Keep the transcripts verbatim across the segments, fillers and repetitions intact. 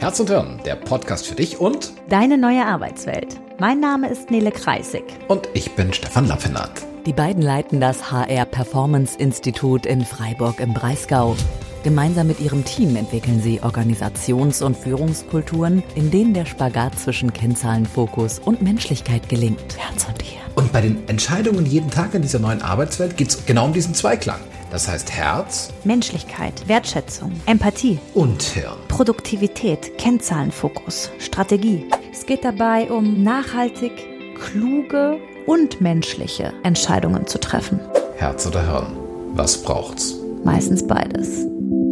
Herz und Hirn, der Podcast für dich und deine neue Arbeitswelt. Mein Name ist Nele Kreisig. Und ich bin Stefan Lappenath. Die beiden leiten das H R Performance Institut in Freiburg im Breisgau. Gemeinsam mit ihrem Team entwickeln sie Organisations- und Führungskulturen, in denen der Spagat zwischen Kennzahlenfokus und Menschlichkeit gelingt. Herz und Hirn. Und bei den Entscheidungen jeden Tag in dieser neuen Arbeitswelt geht es genau um diesen Zweiklang. Das heißt Herz, Menschlichkeit, Wertschätzung, Empathie und Hirn. Produktivität, Kennzahlenfokus, Strategie. Es geht dabei um nachhaltig, kluge und menschliche Entscheidungen zu treffen. Herz oder Hirn, was braucht's? Meistens beides.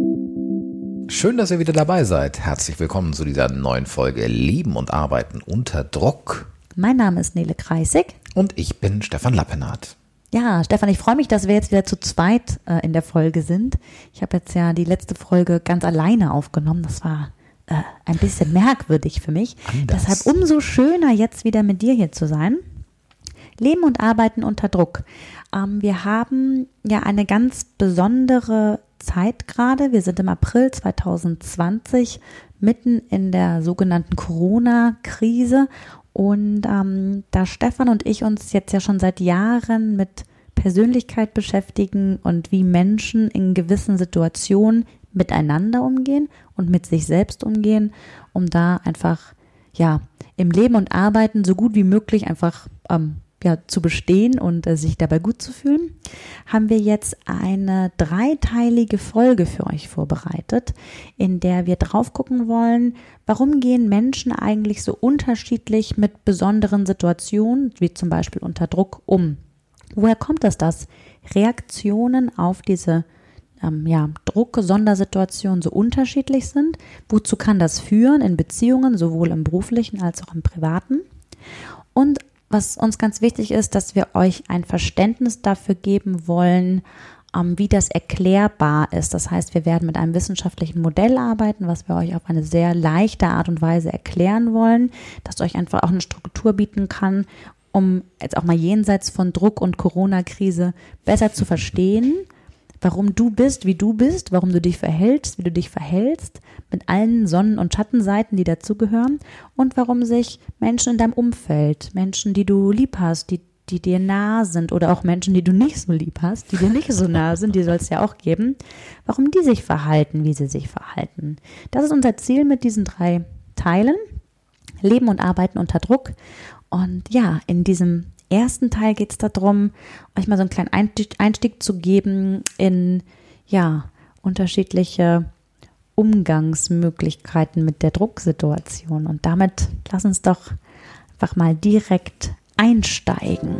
Schön, dass ihr wieder dabei seid. Herzlich willkommen zu dieser neuen Folge Leben und Arbeiten unter Druck. Mein Name ist Nele Kreisig. Und ich bin Stefan Lappenath. Ja, Stefan, ich freue mich, dass wir jetzt wieder zu zweit äh, in der Folge sind. Ich habe jetzt ja die letzte Folge ganz alleine aufgenommen. Das war äh, ein bisschen merkwürdig für mich. Anders. Deshalb umso schöner, jetzt wieder mit dir hier zu sein. Leben und Arbeiten unter Druck. Ähm, wir haben ja eine ganz besondere Zeit gerade. Wir sind im April zwanzig zwanzig mitten in der sogenannten Corona-Krise. Und ähm, da Stefan und ich uns jetzt ja schon seit Jahren mit Persönlichkeit beschäftigen und wie Menschen in gewissen Situationen miteinander umgehen und mit sich selbst umgehen, um da einfach ja im Leben und Arbeiten so gut wie möglich einfach ähm, ja, zu bestehen und äh, sich dabei gut zu fühlen, haben wir jetzt eine dreiteilige Folge für euch vorbereitet, in der wir drauf gucken wollen, warum gehen Menschen eigentlich so unterschiedlich mit besonderen Situationen, wie zum Beispiel unter Druck, um? Woher kommt es, dass Reaktionen auf diese ähm, ja, Druck-Sondersituationen so unterschiedlich sind? Wozu kann das führen in Beziehungen, sowohl im beruflichen als auch im privaten? Und was uns ganz wichtig ist, dass wir euch ein Verständnis dafür geben wollen, ähm, wie das erklärbar ist. Das heißt, wir werden mit einem wissenschaftlichen Modell arbeiten, was wir euch auf eine sehr leichte Art und Weise erklären wollen, das euch einfach auch eine Struktur bieten kann, um jetzt auch mal jenseits von Druck und Corona-Krise besser zu verstehen, warum du bist, wie du bist, warum du dich verhältst, wie du dich verhältst, mit allen Sonnen- und Schattenseiten, die dazugehören und warum sich Menschen in deinem Umfeld, Menschen, die du lieb hast, die, die dir nah sind oder auch Menschen, die du nicht so lieb hast, die dir nicht so nah sind, die soll es ja auch geben, warum die sich verhalten, wie sie sich verhalten. Das ist unser Ziel mit diesen drei Teilen, Leben und Arbeiten unter Druck. Und ja, in diesem ersten Teil geht es darum, euch mal so einen kleinen Einstieg, Einstieg zu geben in ja unterschiedliche Umgangsmöglichkeiten mit der Drucksituation. Und damit lass uns doch einfach mal direkt einsteigen.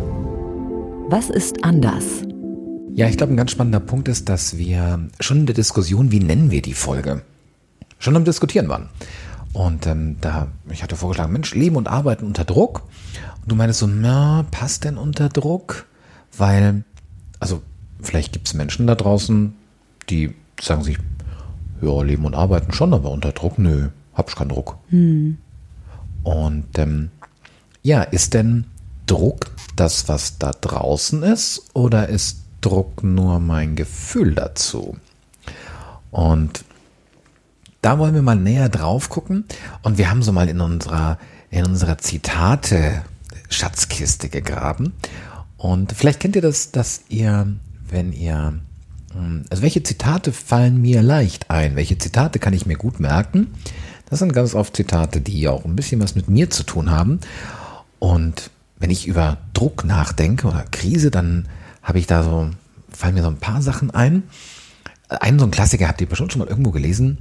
Was ist anders? Ja, ich glaube, ein ganz spannender Punkt ist, dass wir schon in der Diskussion, wie nennen wir die Folge, schon am Diskutieren waren. Und ähm, da, ich hatte vorgeschlagen, Mensch, Leben und Arbeiten unter Druck. Und du meinst so, na, passt denn unter Druck? Weil, also vielleicht gibt es Menschen da draußen, die sagen sich, ja, Leben und Arbeiten schon, aber unter Druck, nö, hab ich keinen Druck. Hm. Und ähm, ja, ist denn Druck das, was da draußen ist, oder ist Druck nur mein Gefühl dazu? Und da wollen wir mal näher drauf gucken, und wir haben so mal in unserer, in unserer Zitate-Schatzkiste gegraben, und vielleicht kennt ihr das, dass ihr, wenn ihr, also welche Zitate fallen mir leicht ein, welche Zitate kann ich mir gut merken? Das sind ganz oft Zitate, die auch ein bisschen was mit mir zu tun haben, und wenn ich über Druck nachdenke oder Krise, dann habe ich da so, fallen mir so ein paar Sachen ein. Einen so ein Klassiker habt ihr bestimmt schon mal irgendwo gelesen: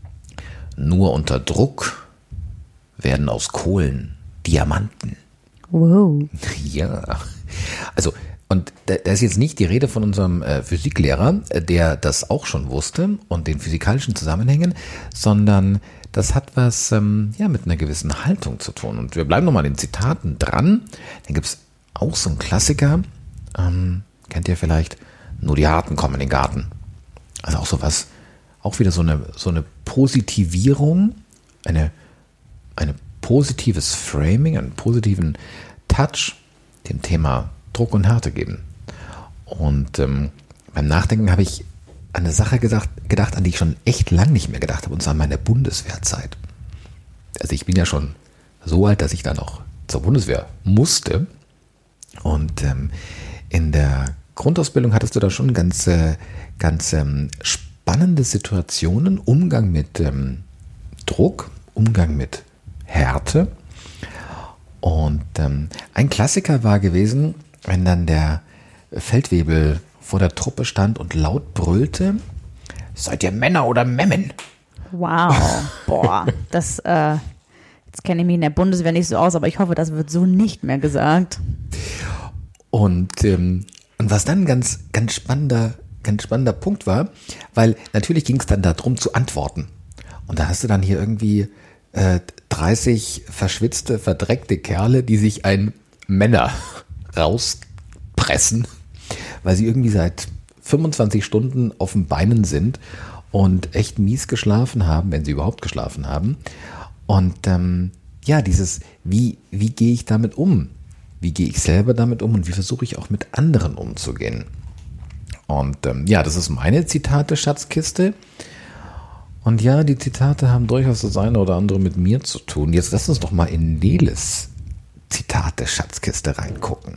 Nur unter Druck werden aus Kohlen Diamanten. Wow. Ja, also, und da, da ist jetzt nicht die Rede von unserem äh, Physiklehrer, äh, der das auch schon wusste und den physikalischen Zusammenhängen, sondern das hat was ähm, ja, mit einer gewissen Haltung zu tun. Und wir bleiben nochmal in den Zitaten dran. Dann gibt es auch so einen Klassiker, ähm, kennt ihr vielleicht, nur die Harten kommen in den Garten. Also auch sowas, auch wieder so eine, so eine Positivierung, eine, eine positives Framing, einen positiven Touch dem Thema Druck und Härte geben. Und ähm, beim Nachdenken habe ich an eine Sache gedacht, gedacht, an die ich schon echt lang nicht mehr gedacht habe, und zwar an meine Bundeswehrzeit. Also ich bin ja schon so alt, dass ich da noch zur Bundeswehr musste. Und ähm, in der Grundausbildung hattest du da schon ganz, äh, ganz ähm, spannende Situationen, Umgang mit ähm, Druck, Umgang mit Härte. Und ähm, ein Klassiker war gewesen, wenn dann der Feldwebel vor der Truppe stand und laut brüllte: Seid ihr Männer oder Memmen? Wow, boah, das, äh, jetzt kenne ich mich in der Bundeswehr nicht so aus, aber ich hoffe, das wird so nicht mehr gesagt. Und, ähm, und was dann ein ganz, ganz spannender, ganz spannender Punkt war, weil natürlich ging es dann darum zu antworten. Und da hast du dann hier irgendwie äh, dreißig verschwitzte, verdreckte Kerle, die sich ein Männer rauspressen, weil sie irgendwie seit fünfundzwanzig Stunden auf den Beinen sind und echt mies geschlafen haben, wenn sie überhaupt geschlafen haben. Und ähm, ja, dieses, wie, wie gehe ich damit um? Wie gehe ich selber damit um und wie versuche ich auch mit anderen umzugehen? Und ähm, ja, das ist meine Zitate-Schatzkiste. Und ja, die Zitate haben durchaus das eine oder andere mit mir zu tun. Jetzt lass uns doch mal in Neles Zitate-Schatzkiste reingucken.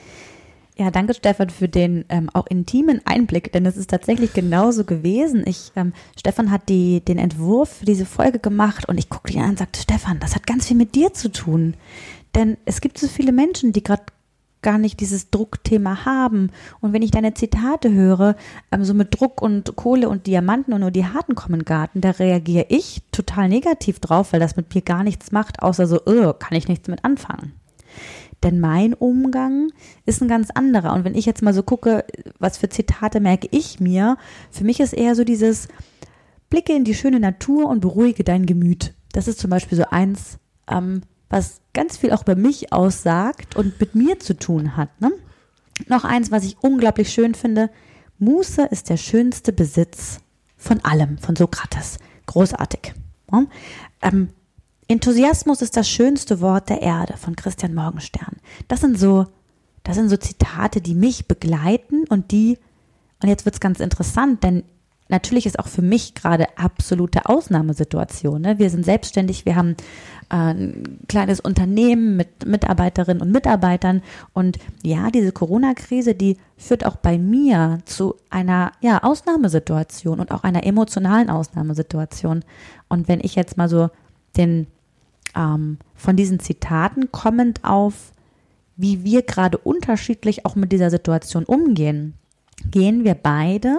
Ja, danke Stefan für den ähm, auch intimen Einblick, denn es ist tatsächlich genauso gewesen. Ich, ähm, Stefan hat die, den Entwurf für diese Folge gemacht und ich guckte ihn an und sagte: Stefan, das hat ganz viel mit dir zu tun. Denn es gibt so viele Menschen, die gerade gar nicht dieses Druckthema haben. Und wenn ich deine Zitate höre, ähm, so mit Druck und Kohle und Diamanten und nur die Harten kommen in den Garten, da reagiere ich total negativ drauf, weil das mit mir gar nichts macht, außer so, oh, kann ich nichts mit anfangen. Denn mein Umgang ist ein ganz anderer. Und wenn ich jetzt mal so gucke, was für Zitate merke ich mir, für mich ist eher so dieses: Blicke in die schöne Natur und beruhige dein Gemüt. Das ist zum Beispiel so eins, ähm, was ganz viel auch über mich aussagt und mit mir zu tun hat. Ne? Noch eins, was ich unglaublich schön finde: Muße ist der schönste Besitz von allem, von Sokrates. Großartig. Ja? Ähm, Enthusiasmus ist das schönste Wort der Erde von Christian Morgenstern. Das sind so, das sind so Zitate, die mich begleiten und die, und jetzt wird es ganz interessant, denn natürlich ist auch für mich gerade absolute Ausnahmesituation. Ne? Wir sind selbstständig, wir haben äh, ein kleines Unternehmen mit Mitarbeiterinnen und Mitarbeitern und ja, diese Corona-Krise, die führt auch bei mir zu einer ja, Ausnahmesituation und auch einer emotionalen Ausnahmesituation. Und wenn ich jetzt mal so den ähm, von diesen Zitaten kommend auf, wie wir gerade unterschiedlich auch mit dieser Situation umgehen, gehen wir beide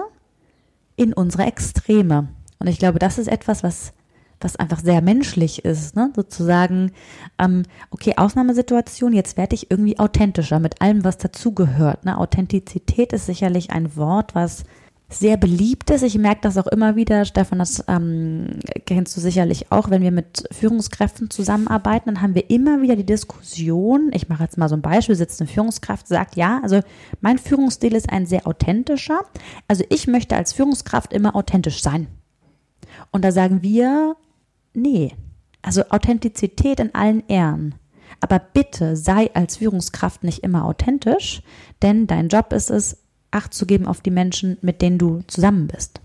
in unsere Extreme. Und ich glaube, das ist etwas, was, was einfach sehr menschlich ist, ne? Sozusagen, ähm, okay, Ausnahmesituation, jetzt werde ich irgendwie authentischer mit allem, was dazugehört. Ne? Authentizität ist sicherlich ein Wort, was sehr beliebt ist. Ich merke das auch immer wieder, Stefan, das ähm, kennst du sicherlich auch, wenn wir mit Führungskräften zusammenarbeiten, dann haben wir immer wieder die Diskussion, ich mache jetzt mal so ein Beispiel, sitzt eine Führungskraft, sagt, ja, also mein Führungsstil ist ein sehr authentischer, also ich möchte als Führungskraft immer authentisch sein. Und da sagen wir, nee, also Authentizität in allen Ehren. Aber bitte sei als Führungskraft nicht immer authentisch, denn dein Job ist es, Acht zu geben auf die Menschen, mit denen du zusammen bist.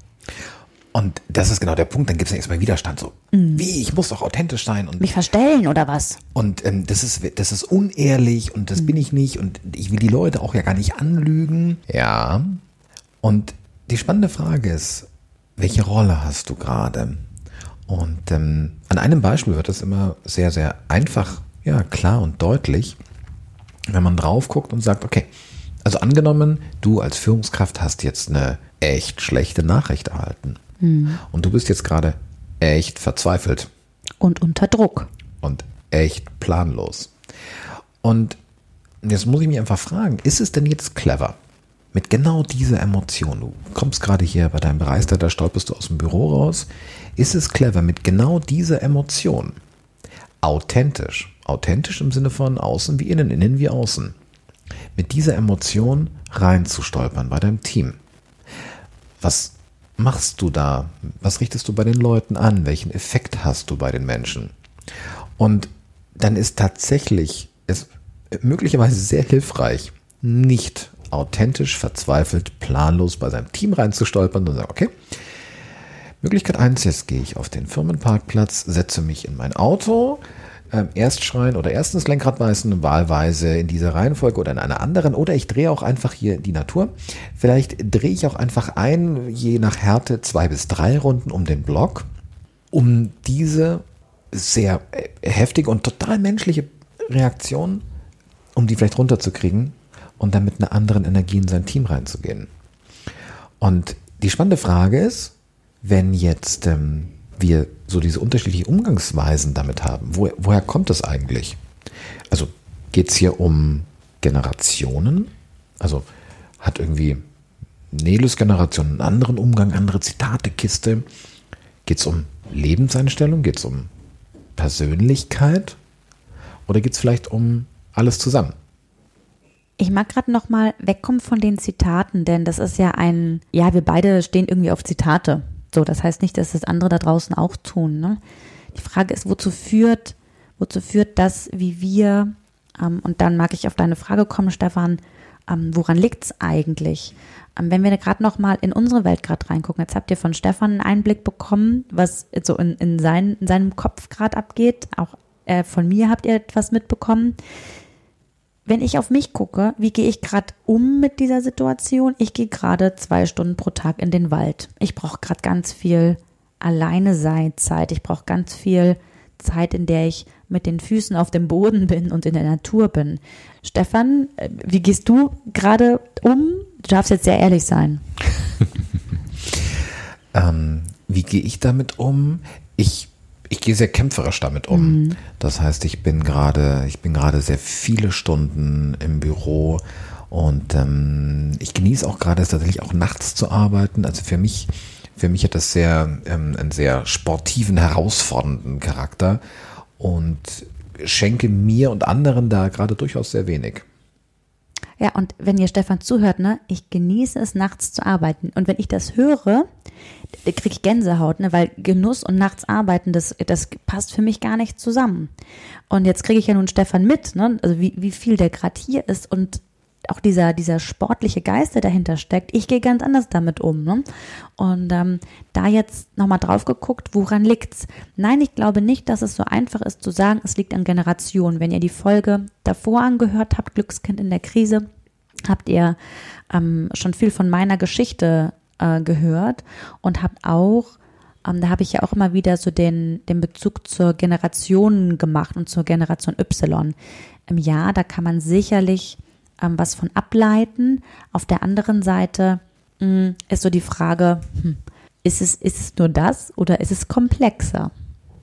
Und das ist genau der Punkt, dann gibt es ja erstmal Widerstand. So, mm. wie, ich muss doch authentisch sein. Und mich verstellen oder was? Und ähm, das ist das ist unehrlich und das mm. bin ich nicht und ich will die Leute auch ja gar nicht anlügen. Ja. Und die spannende Frage ist, welche Rolle hast du gerade? Und ähm, an einem Beispiel wird das immer sehr, sehr einfach, ja, klar und deutlich, wenn man drauf guckt und sagt, okay, also angenommen, du als Führungskraft hast jetzt eine echt schlechte Nachricht erhalten. Hm. Und du bist jetzt gerade echt verzweifelt. Und unter Druck. Und echt planlos. Und jetzt muss ich mich einfach fragen, ist es denn jetzt clever, mit genau dieser Emotion, du kommst gerade hier bei deinem Bereister, da stolperst du aus dem Büro raus, ist es clever, mit genau dieser Emotion, authentisch, authentisch im Sinne von außen wie innen, innen wie außen, mit dieser Emotion reinzustolpern bei deinem Team. Was machst du da? Was richtest du bei den Leuten an? Welchen Effekt hast du bei den Menschen? Und dann ist tatsächlich es möglicherweise sehr hilfreich, nicht authentisch, verzweifelt, planlos bei seinem Team reinzustolpern und sagen, okay, Möglichkeit eins, jetzt gehe ich auf den Firmenparkplatz, setze mich in mein Auto, ähm, erst schreien oder erstens Lenkrad beißen, wahlweise in dieser Reihenfolge oder in einer anderen, oder ich drehe auch einfach hier die Natur. Vielleicht drehe ich auch einfach ein, je nach Härte, zwei bis drei Runden um den Block, um diese sehr heftige und total menschliche Reaktion, um die vielleicht runterzukriegen und dann mit einer anderen Energie in sein Team reinzugehen. Und die spannende Frage ist, wenn jetzt ähm, wir so diese unterschiedlichen Umgangsweisen damit haben, wo, woher kommt das eigentlich? Also geht es hier um Generationen? Also hat irgendwie Neles Generation einen anderen Umgang, andere Zitatekiste? Geht es um Lebenseinstellung? Geht es um Persönlichkeit? Oder geht es vielleicht um alles zusammen? Ich mag gerade noch mal wegkommen von den Zitaten, denn das ist ja ein, ja, wir beide stehen irgendwie auf Zitate. So, das heißt nicht, dass das andere da draußen auch tun. Ne? Die Frage ist, wozu führt, wozu führt das, wie wir, ähm, und dann mag ich auf deine Frage kommen, Stefan, ähm, woran liegt es eigentlich? Ähm, wenn wir gerade noch mal in unsere Welt gerade reingucken, jetzt habt ihr von Stefan einen Einblick bekommen, was so in, in, sein, in seinem Kopf gerade abgeht, auch äh, von mir habt ihr etwas mitbekommen. Wenn ich auf mich gucke, wie gehe ich gerade um mit dieser Situation? Ich gehe gerade zwei Stunden pro Tag in den Wald. Ich brauche gerade ganz viel Alleine-Sein-Zeit. Ich brauche ganz viel Zeit, in der ich mit den Füßen auf dem Boden bin und in der Natur bin. Stefan, wie gehst du gerade um? Du darfst jetzt sehr ehrlich sein. ähm, wie gehe ich damit um? Ich Ich gehe sehr kämpferisch damit um. Mhm. Das heißt, ich bin gerade, ich bin gerade sehr viele Stunden im Büro und ähm, ich genieße auch gerade tatsächlich auch nachts zu arbeiten. Also für mich, für mich hat das sehr ähm, einen sehr sportiven, herausfordernden Charakter und schenke mir und anderen da gerade durchaus sehr wenig. Ja, und wenn ihr Stefan zuhört, ne, ich genieße es, nachts zu arbeiten. Und wenn ich das höre, kriege ich Gänsehaut, ne, weil Genuss und nachts arbeiten, das, das passt für mich gar nicht zusammen. Und jetzt kriege ich ja nun Stefan mit, ne, also wie, wie viel der gerade hier ist und auch dieser, dieser sportliche Geist, der dahinter steckt. Ich gehe ganz anders damit um. Ne? Und ähm, da jetzt nochmal drauf geguckt, woran liegt's? Nein, ich glaube nicht, dass es so einfach ist zu sagen, es liegt an Generationen. Wenn ihr die Folge davor angehört habt, Glückskind in der Krise, habt ihr ähm, schon viel von meiner Geschichte äh, gehört und habt auch, ähm, da habe ich ja auch immer wieder so den, den Bezug zur Generation gemacht und zur Generation Y. Im Jahr, da kann man sicherlich was von ableiten. Auf der anderen Seite mh, ist so die Frage, hm, ist es, ist es nur das oder ist es komplexer?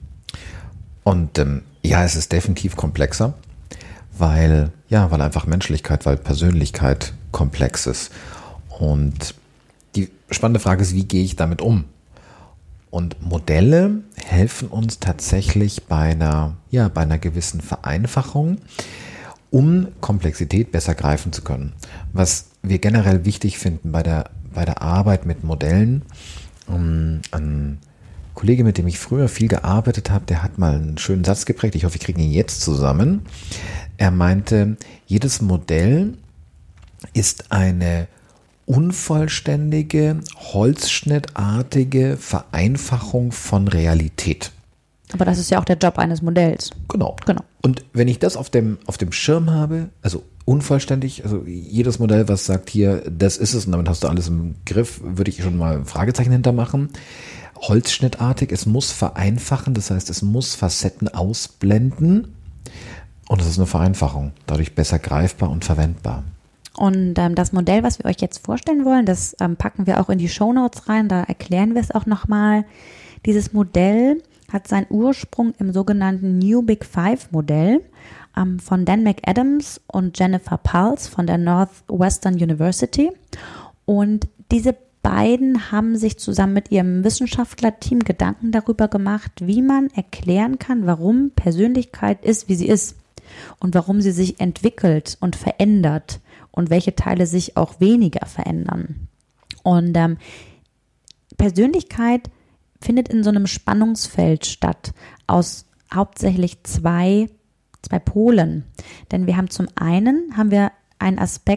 Und ähm, ja, es ist definitiv komplexer, weil, ja, weil einfach Menschlichkeit, weil Persönlichkeit komplex ist. Und die spannende Frage ist, wie gehe ich damit um? Und Modelle helfen uns tatsächlich bei einer, ja, bei einer gewissen Vereinfachung, um Komplexität besser greifen zu können. Was wir generell wichtig finden bei der, bei der Arbeit mit Modellen, um, ein Kollege, mit dem ich früher viel gearbeitet habe, der hat mal einen schönen Satz geprägt, ich hoffe, wir kriegen ihn jetzt zusammen. Er meinte, jedes Modell ist eine unvollständige, holzschnittartige Vereinfachung von Realität. Aber das ist ja auch der Job eines Modells. Genau. genau. Und wenn ich das auf dem, auf dem Schirm habe, also unvollständig, also jedes Modell, was sagt hier, das ist es und damit hast du alles im Griff, würde ich schon mal ein Fragezeichen hintermachen. Holzschnittartig, es muss vereinfachen, das heißt, es muss Facetten ausblenden und es ist eine Vereinfachung, dadurch besser greifbar und verwendbar. Und ähm, das Modell, was wir euch jetzt vorstellen wollen, das ähm, packen wir auch in die Shownotes rein, da erklären wir es auch nochmal. Dieses Modell hat seinen Ursprung im sogenannten New Big Five Modell ähm, von Dan McAdams und Jennifer Pulse von der Northwestern University. Und diese beiden haben sich zusammen mit ihrem Wissenschaftlerteam Gedanken darüber gemacht, wie man erklären kann, warum Persönlichkeit ist, wie sie ist und warum sie sich entwickelt und verändert und welche Teile sich auch weniger verändern. Und ähm, Persönlichkeit findet in so einem Spannungsfeld statt aus hauptsächlich zwei, zwei Polen. Denn wir haben zum einen haben wir einen Aspekt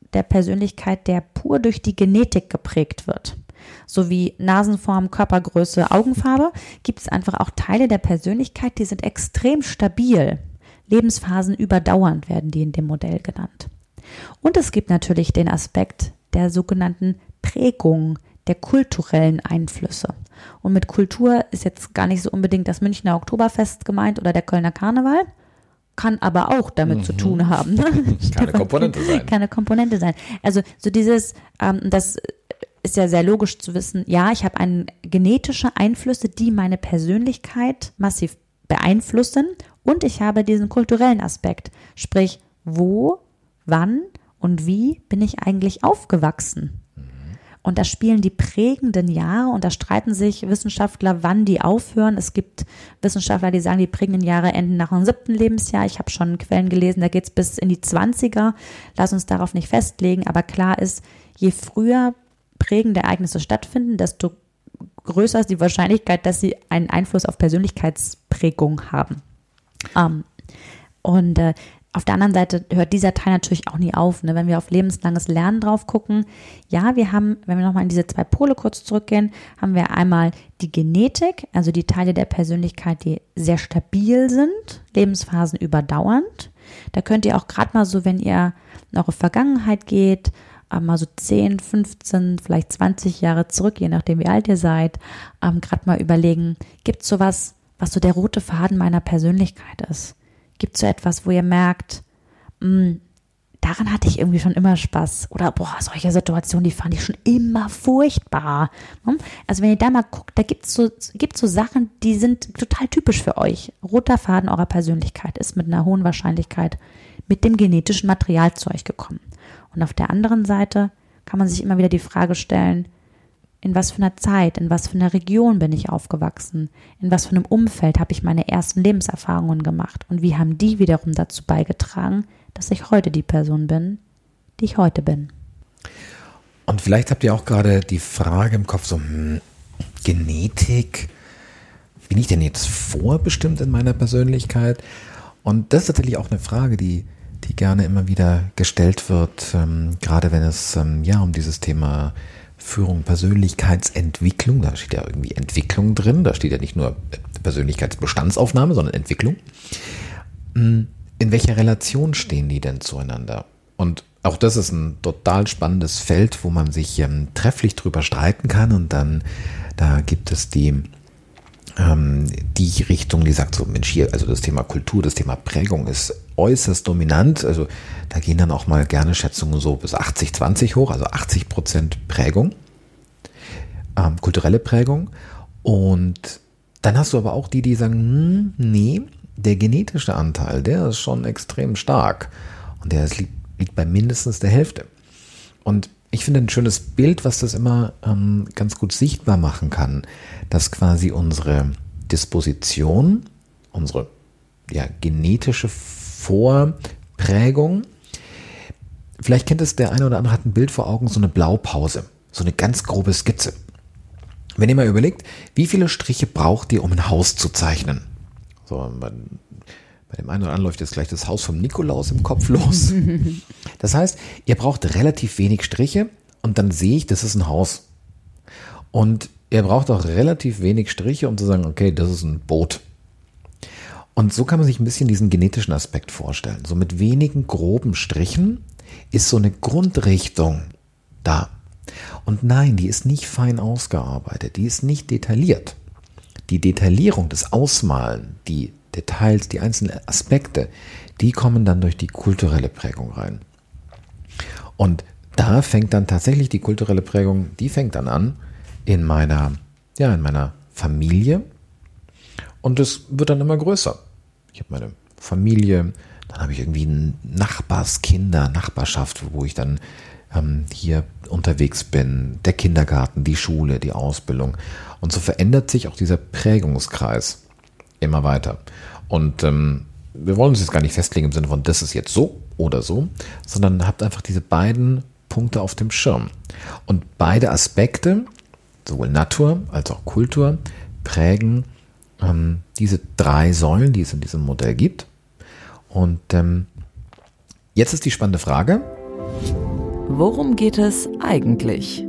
der Persönlichkeit, der pur durch die Genetik geprägt wird. So wie Nasenform, Körpergröße, Augenfarbe, gibt es einfach auch Teile der Persönlichkeit, die sind extrem stabil. Lebensphasen überdauernd werden die in dem Modell genannt. Und es gibt natürlich den Aspekt der sogenannten Prägung, der kulturellen Einflüsse. Und mit Kultur ist jetzt gar nicht so unbedingt das Münchner Oktoberfest gemeint oder der Kölner Karneval, kann aber auch damit mhm. zu tun haben. Ne? Keine Komponente sein. Keine Komponente sein. Also so dieses, ähm, das ist ja sehr logisch zu wissen, ja, ich habe ein, genetische Einflüsse, die meine Persönlichkeit massiv beeinflussen und ich habe diesen kulturellen Aspekt, sprich, wo, wann und wie bin ich eigentlich aufgewachsen? Und da spielen die prägenden Jahre und da streiten sich Wissenschaftler, wann die aufhören. Es gibt Wissenschaftler, die sagen, die prägenden Jahre enden nach dem siebten Lebensjahr. Ich habe schon Quellen gelesen, da geht es bis in die Zwanziger. Lass uns darauf nicht festlegen. Aber klar ist, je früher prägende Ereignisse stattfinden, desto größer ist die Wahrscheinlichkeit, dass sie einen Einfluss auf Persönlichkeitsprägung haben. Um, und äh, auf der anderen Seite hört dieser Teil natürlich auch nie auf, ne? Wenn wir auf lebenslanges Lernen drauf gucken. Ja, wir haben, wenn wir nochmal in diese zwei Pole kurz zurückgehen, haben wir einmal die Genetik, also die Teile der Persönlichkeit, die sehr stabil sind, Lebensphasen überdauernd. Da könnt ihr auch gerade mal so, wenn ihr in eure Vergangenheit geht, mal so zehn, fünfzehn, vielleicht zwanzig Jahre zurück, je nachdem wie alt ihr seid, ähm, gerade mal überlegen, gibt es sowas, was so der rote Faden meiner Persönlichkeit ist? Gibt es so etwas, wo ihr merkt, mh, daran hatte ich irgendwie schon immer Spaß? Oder, boah, solche Situationen, die fand ich schon immer furchtbar. Also wenn ihr da mal guckt, da gibt es so, gibt's so Sachen, die sind total typisch für euch. Roter Faden eurer Persönlichkeit ist mit einer hohen Wahrscheinlichkeit mit dem genetischen Material zu euch gekommen. Und auf der anderen Seite kann man sich immer wieder die Frage stellen, in was für einer Zeit, in was für einer Region bin ich aufgewachsen? In was für einem Umfeld habe ich meine ersten Lebenserfahrungen gemacht? Und wie haben die wiederum dazu beigetragen, dass ich heute die Person bin, die ich heute bin? Und vielleicht habt ihr auch gerade die Frage im Kopf, so hm, Genetik, bin ich denn jetzt vorbestimmt in meiner Persönlichkeit? Und das ist natürlich auch eine Frage, die, die gerne immer wieder gestellt wird, ähm, gerade wenn es ähm, ja um dieses Thema Führung, Persönlichkeitsentwicklung, da steht ja irgendwie Entwicklung drin, da steht ja nicht nur Persönlichkeitsbestandsaufnahme, sondern Entwicklung. In welcher Relation stehen die denn zueinander? Und auch das ist ein total spannendes Feld, wo man sich ähm, trefflich drüber streiten kann und dann, da gibt es die, ähm, die Richtung, die sagt so, Mensch hier, also das Thema Kultur, das Thema Prägung ist äußerst dominant, also da gehen dann auch mal gerne Schätzungen so bis achtzig zwanzig hoch, also achtzig Prozent Prägung, ähm, kulturelle Prägung. Und dann hast du aber auch die, die sagen, hm, nee, der genetische Anteil, der ist schon extrem stark und der ist, liegt, liegt bei mindestens der Hälfte. Und ich finde ein schönes Bild, was das immer ähm, ganz gut sichtbar machen kann, dass quasi unsere Disposition, unsere ja, genetische Vorprägung, vielleicht kennt es der eine oder andere, hat ein Bild vor Augen, so eine Blaupause, so eine ganz grobe Skizze. Wenn ihr mal überlegt, wie viele Striche braucht ihr, um ein Haus zu zeichnen? So, bei, bei dem einen oder anderen läuft jetzt gleich das Haus vom Nikolaus im Kopf los. Das heißt, ihr braucht relativ wenig Striche und dann sehe ich, das ist ein Haus. Und ihr braucht auch relativ wenig Striche, um zu sagen, okay, das ist ein Boot. Und so kann man sich ein bisschen diesen genetischen Aspekt vorstellen. So mit wenigen groben Strichen ist so eine Grundrichtung da. Und nein, die ist nicht fein ausgearbeitet, die ist nicht detailliert. Die Detaillierung, das Ausmalen, die Details, die einzelnen Aspekte, die kommen dann durch die kulturelle Prägung rein. Und da fängt dann tatsächlich die kulturelle Prägung, die fängt dann an in meiner, ja, in meiner Familie und es wird dann immer größer. Ich habe meine Familie, dann habe ich irgendwie Nachbarskinder, Nachbarschaft, wo ich dann ähm, hier unterwegs bin, der Kindergarten, die Schule, die Ausbildung. Und so verändert sich auch dieser Prägungskreis immer weiter. Und ähm, wir wollen uns jetzt gar nicht festlegen im Sinne von, das ist jetzt so oder so, sondern habt einfach diese beiden Punkte auf dem Schirm. Und beide Aspekte, sowohl Natur als auch Kultur, prägen ähm, diese drei Säulen, die es in diesem Modell gibt. Und ähm, jetzt ist die spannende Frage, Worum geht es eigentlich?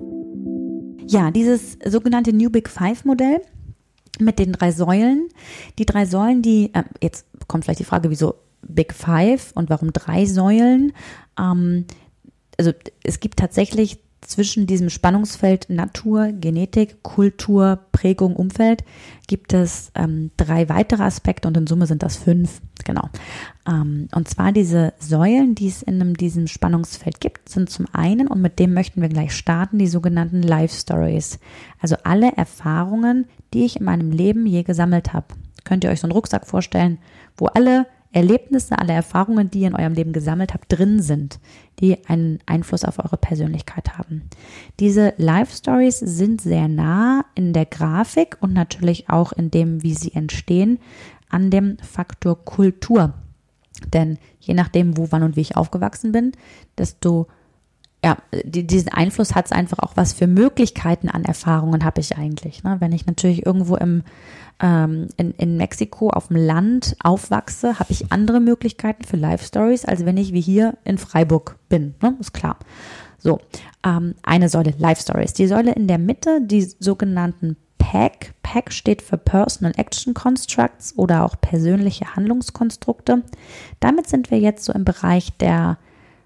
Ja, dieses sogenannte New Big Five Modell mit den drei Säulen. Die drei Säulen, die, äh, jetzt kommt vielleicht die Frage, wieso Big Five und warum drei Säulen? Ähm, also es gibt tatsächlich zwischen diesem Spannungsfeld Natur, Genetik, Kultur, Prägung, Umfeld gibt es ähm, drei weitere Aspekte und in Summe sind das fünf. Genau. Ähm, und zwar diese Säulen, die es in einem, diesem Spannungsfeld gibt, sind zum einen, und mit dem möchten wir gleich starten, die sogenannten Life Stories. Also alle Erfahrungen, die ich in meinem Leben je gesammelt habe. Könnt ihr euch so einen Rucksack vorstellen, wo alle Erlebnisse, alle Erfahrungen, die ihr in eurem Leben gesammelt habt, drin sind, die einen Einfluss auf eure Persönlichkeit haben. Diese Life Stories sind sehr nah in der Grafik und natürlich auch in dem, wie sie entstehen, an dem Faktor Kultur. Denn je nachdem, wo, wann und wie ich aufgewachsen bin, desto ja, die, diesen Einfluss hat es einfach auch, was für Möglichkeiten an Erfahrungen habe ich eigentlich. Ne? Wenn ich natürlich irgendwo im, ähm, in, in Mexiko auf dem Land aufwachse, habe ich andere Möglichkeiten für Life Stories, als wenn ich wie hier in Freiburg bin. Ne? Ist klar. So, ähm, eine Säule, Life Stories. Die Säule in der Mitte, die sogenannten P A C. P A C steht für Personal Action Constructs oder auch persönliche Handlungskonstrukte. Damit sind wir jetzt so im Bereich der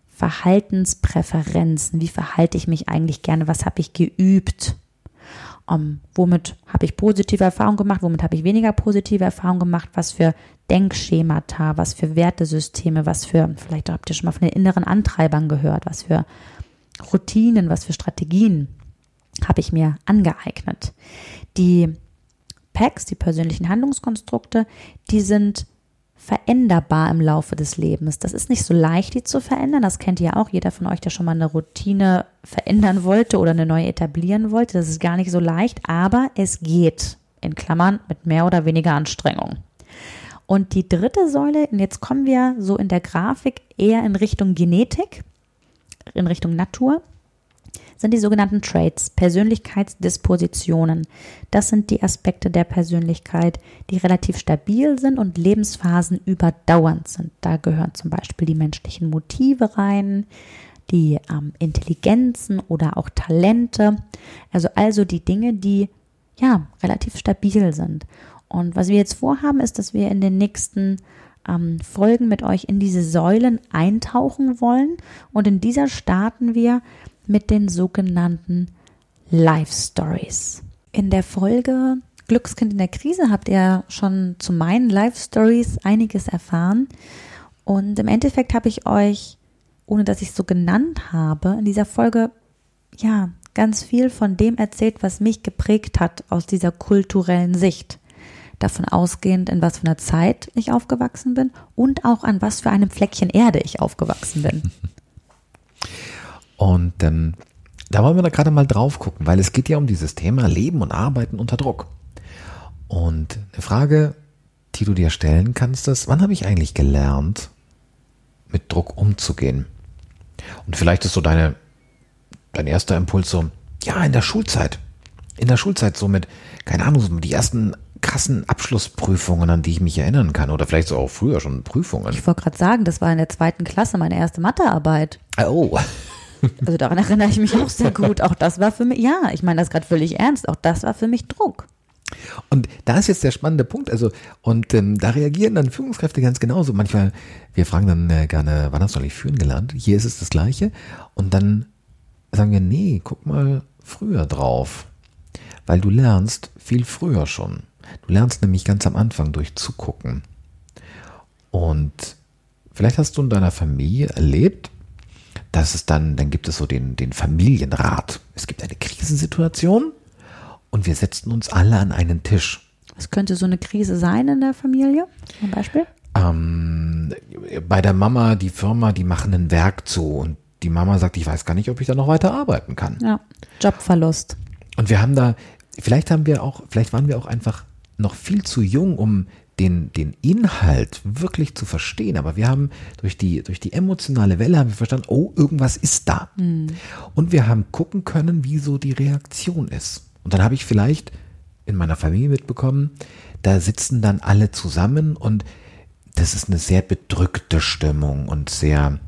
Verhaltenspräferenzen. Wie verhalte ich mich eigentlich gerne? Was habe ich geübt? Um, womit habe ich positive Erfahrungen gemacht? Womit habe ich weniger positive Erfahrungen gemacht? Was für Denkschemata, was für Wertesysteme, was für, vielleicht habt ihr schon mal von den inneren Antreibern gehört, was für Routinen, was für Strategien habe ich mir angeeignet. Die P A Cs, die persönlichen Handlungskonstrukte, die sind veränderbar im Laufe des Lebens. Das ist nicht so leicht, die zu verändern. Das kennt ihr ja auch. Jeder von euch, der schon mal eine Routine verändern wollte oder eine neue etablieren wollte. Das ist gar nicht so leicht, aber es geht. In Klammern mit mehr oder weniger Anstrengung. Und die dritte Säule, und jetzt kommen wir so in der Grafik eher in Richtung Genetik, in Richtung Natur, sind die sogenannten Traits, Persönlichkeitsdispositionen. Das sind die Aspekte der Persönlichkeit, die relativ stabil sind und Lebensphasen überdauernd sind. Da gehören zum Beispiel die menschlichen Motive rein, die ähm, Intelligenzen oder auch Talente. Also, also die Dinge, die ja relativ stabil sind. Und was wir jetzt vorhaben, ist, dass wir in den nächsten ähm, Folgen mit euch in diese Säulen eintauchen wollen. Und in dieser starten wir mit den sogenannten Life Stories. In der Folge Glückskind in der Krise habt ihr schon zu meinen Life Stories einiges erfahren. Und im Endeffekt habe ich euch, ohne dass ich es so genannt habe, in dieser Folge ja ganz viel von dem erzählt, was mich geprägt hat aus dieser kulturellen Sicht. Davon ausgehend, in was für einer Zeit ich aufgewachsen bin und auch an was für einem Fleckchen Erde ich aufgewachsen bin. Und ähm, da wollen wir da gerade mal drauf gucken, weil es geht ja um dieses Thema Leben und Arbeiten unter Druck. Und eine Frage, die du dir stellen kannst, ist, wann habe ich eigentlich gelernt, mit Druck umzugehen? Und vielleicht ist so deine, dein erster Impuls so, ja, in der Schulzeit. In der Schulzeit so mit, keine Ahnung, so die ersten krassen Abschlussprüfungen, an die ich mich erinnern kann. Oder vielleicht so auch früher schon Prüfungen. Ich wollte gerade sagen, das war in der zweiten Klasse meine erste Mathearbeit. Oh. Also daran erinnere ich mich auch sehr gut. Auch das war für mich, ja, ich meine das gerade völlig ernst, auch das war für mich Druck. Und da ist jetzt der spannende Punkt, also und ähm, da reagieren dann Führungskräfte ganz genauso. Manchmal, wir fragen dann äh, gerne, wann hast du eigentlich führen gelernt? Hier ist es das Gleiche. Und dann sagen wir, nee, guck mal früher drauf, weil du lernst viel früher schon. Du lernst nämlich ganz am Anfang durch Zugucken. Und vielleicht hast du in deiner Familie erlebt, dass es dann, dann gibt es so den, den Familienrat. Es gibt eine Krisensituation und wir setzen uns alle an einen Tisch. Was könnte so eine Krise sein in der Familie, zum Beispiel? Ähm, bei der Mama, die Firma, die machen ein Werk zu und die Mama sagt, ich weiß gar nicht, ob ich da noch weiter arbeiten kann. Ja, Jobverlust. Und wir haben da, vielleicht haben wir auch, vielleicht waren wir auch einfach noch viel zu jung, um den, den Inhalt wirklich zu verstehen. Aber wir haben durch die, durch die emotionale Welle haben wir verstanden, oh, irgendwas ist da. Mhm. Und wir haben gucken können, wie so die Reaktion ist. Und dann habe ich vielleicht in meiner Familie mitbekommen, da sitzen dann alle zusammen und das ist eine sehr bedrückte Stimmung und sehr,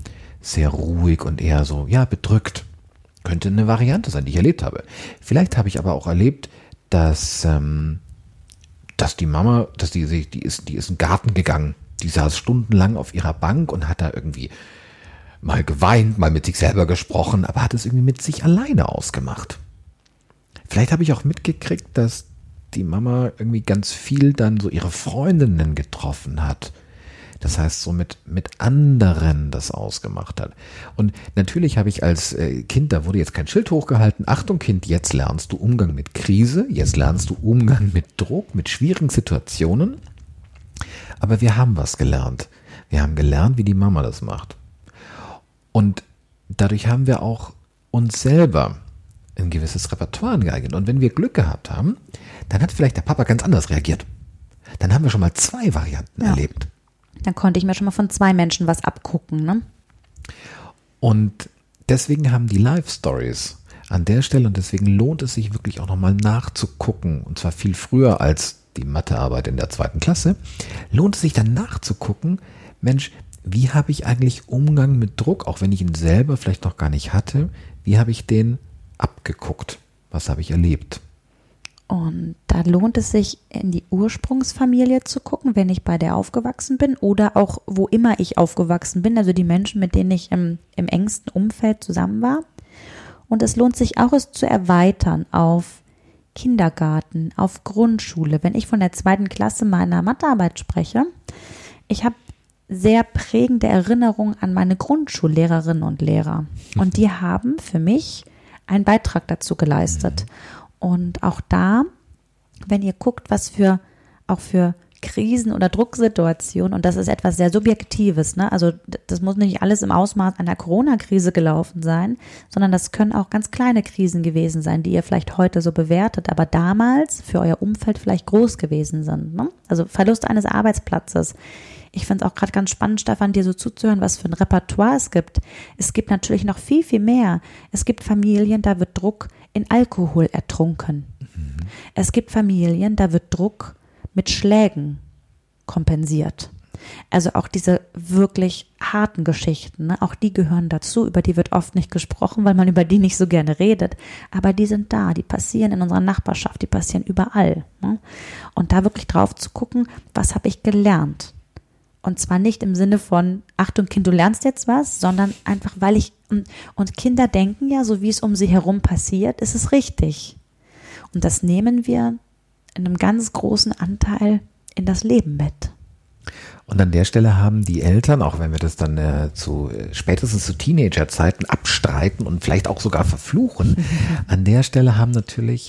sehr ruhig und eher so, ja, bedrückt. Könnte eine Variante sein, die ich erlebt habe. Vielleicht habe ich aber auch erlebt, dass, ähm, dass die Mama, dass die, die ist, die ist in den Garten gegangen. Die saß stundenlang auf ihrer Bank und hat da irgendwie mal geweint, mal mit sich selber gesprochen, aber hat es irgendwie mit sich alleine ausgemacht. Vielleicht habe ich auch mitgekriegt, dass die Mama irgendwie ganz viel dann so ihre Freundinnen getroffen hat. Das heißt, so mit, mit anderen das ausgemacht hat. Und natürlich habe ich als äh, Kind, da wurde jetzt kein Schild hochgehalten, Achtung Kind, jetzt lernst du Umgang mit Krise, jetzt lernst du Umgang mit Druck, mit schwierigen Situationen. Aber wir haben was gelernt. Wir haben gelernt, wie die Mama das macht. Und dadurch haben wir auch uns selber ein gewisses Repertoire angeeignet. Und wenn wir Glück gehabt haben, dann hat vielleicht der Papa ganz anders reagiert. Dann haben wir schon mal zwei Varianten ja. erlebt. Dann konnte ich mir schon mal von zwei Menschen was abgucken, ne? Und deswegen haben die Live-Stories an der Stelle, und deswegen lohnt es sich wirklich auch nochmal nachzugucken, und zwar viel früher als die Mathearbeit in der zweiten Klasse, lohnt es sich dann nachzugucken, Mensch, wie habe ich eigentlich Umgang mit Druck, auch wenn ich ihn selber vielleicht noch gar nicht hatte, wie habe ich den abgeguckt? Was habe ich erlebt? Und da lohnt es sich, in die Ursprungsfamilie zu gucken, wenn ich bei der aufgewachsen bin oder auch wo immer ich aufgewachsen bin, also die Menschen, mit denen ich im, im engsten Umfeld zusammen war. Und es lohnt sich auch, es zu erweitern auf Kindergarten, auf Grundschule. Wenn ich von der zweiten Klasse meiner Mathearbeit spreche, ich habe sehr prägende Erinnerungen an meine Grundschullehrerinnen und Lehrer. Und die haben für mich einen Beitrag dazu geleistet. Und auch da, wenn ihr guckt, was für, auch für Krisen oder Drucksituationen, und das ist etwas sehr Subjektives, ne? Also das muss nicht alles im Ausmaß einer Corona-Krise gelaufen sein, sondern das können auch ganz kleine Krisen gewesen sein, die ihr vielleicht heute so bewertet, aber damals für euer Umfeld vielleicht groß gewesen sind, ne? Also Verlust eines Arbeitsplatzes. Ich finde es auch gerade ganz spannend, Stefan, dir so zuzuhören, was für ein Repertoire es gibt. Es gibt natürlich noch viel, viel mehr. Es gibt Familien, da wird Druck in Alkohol ertrunken. Mhm. Es gibt Familien, da wird Druck mit Schlägen kompensiert. Also auch diese wirklich harten Geschichten, ne, auch die gehören dazu, über die wird oft nicht gesprochen, weil man über die nicht so gerne redet. Aber die sind da, die passieren in unserer Nachbarschaft, die passieren überall. Ne? Und da wirklich drauf zu gucken, was habe ich gelernt? Und zwar nicht im Sinne von, Achtung Kind, du lernst jetzt was, sondern einfach, weil ich, und Kinder denken ja, so wie es um sie herum passiert, ist es richtig. Und das nehmen wir in einem ganz großen Anteil in das Leben mit. Und an der Stelle haben die Eltern, auch wenn wir das dann äh, zu spätestens zu Teenagerzeiten abstreiten und vielleicht auch sogar verfluchen, an der Stelle haben natürlich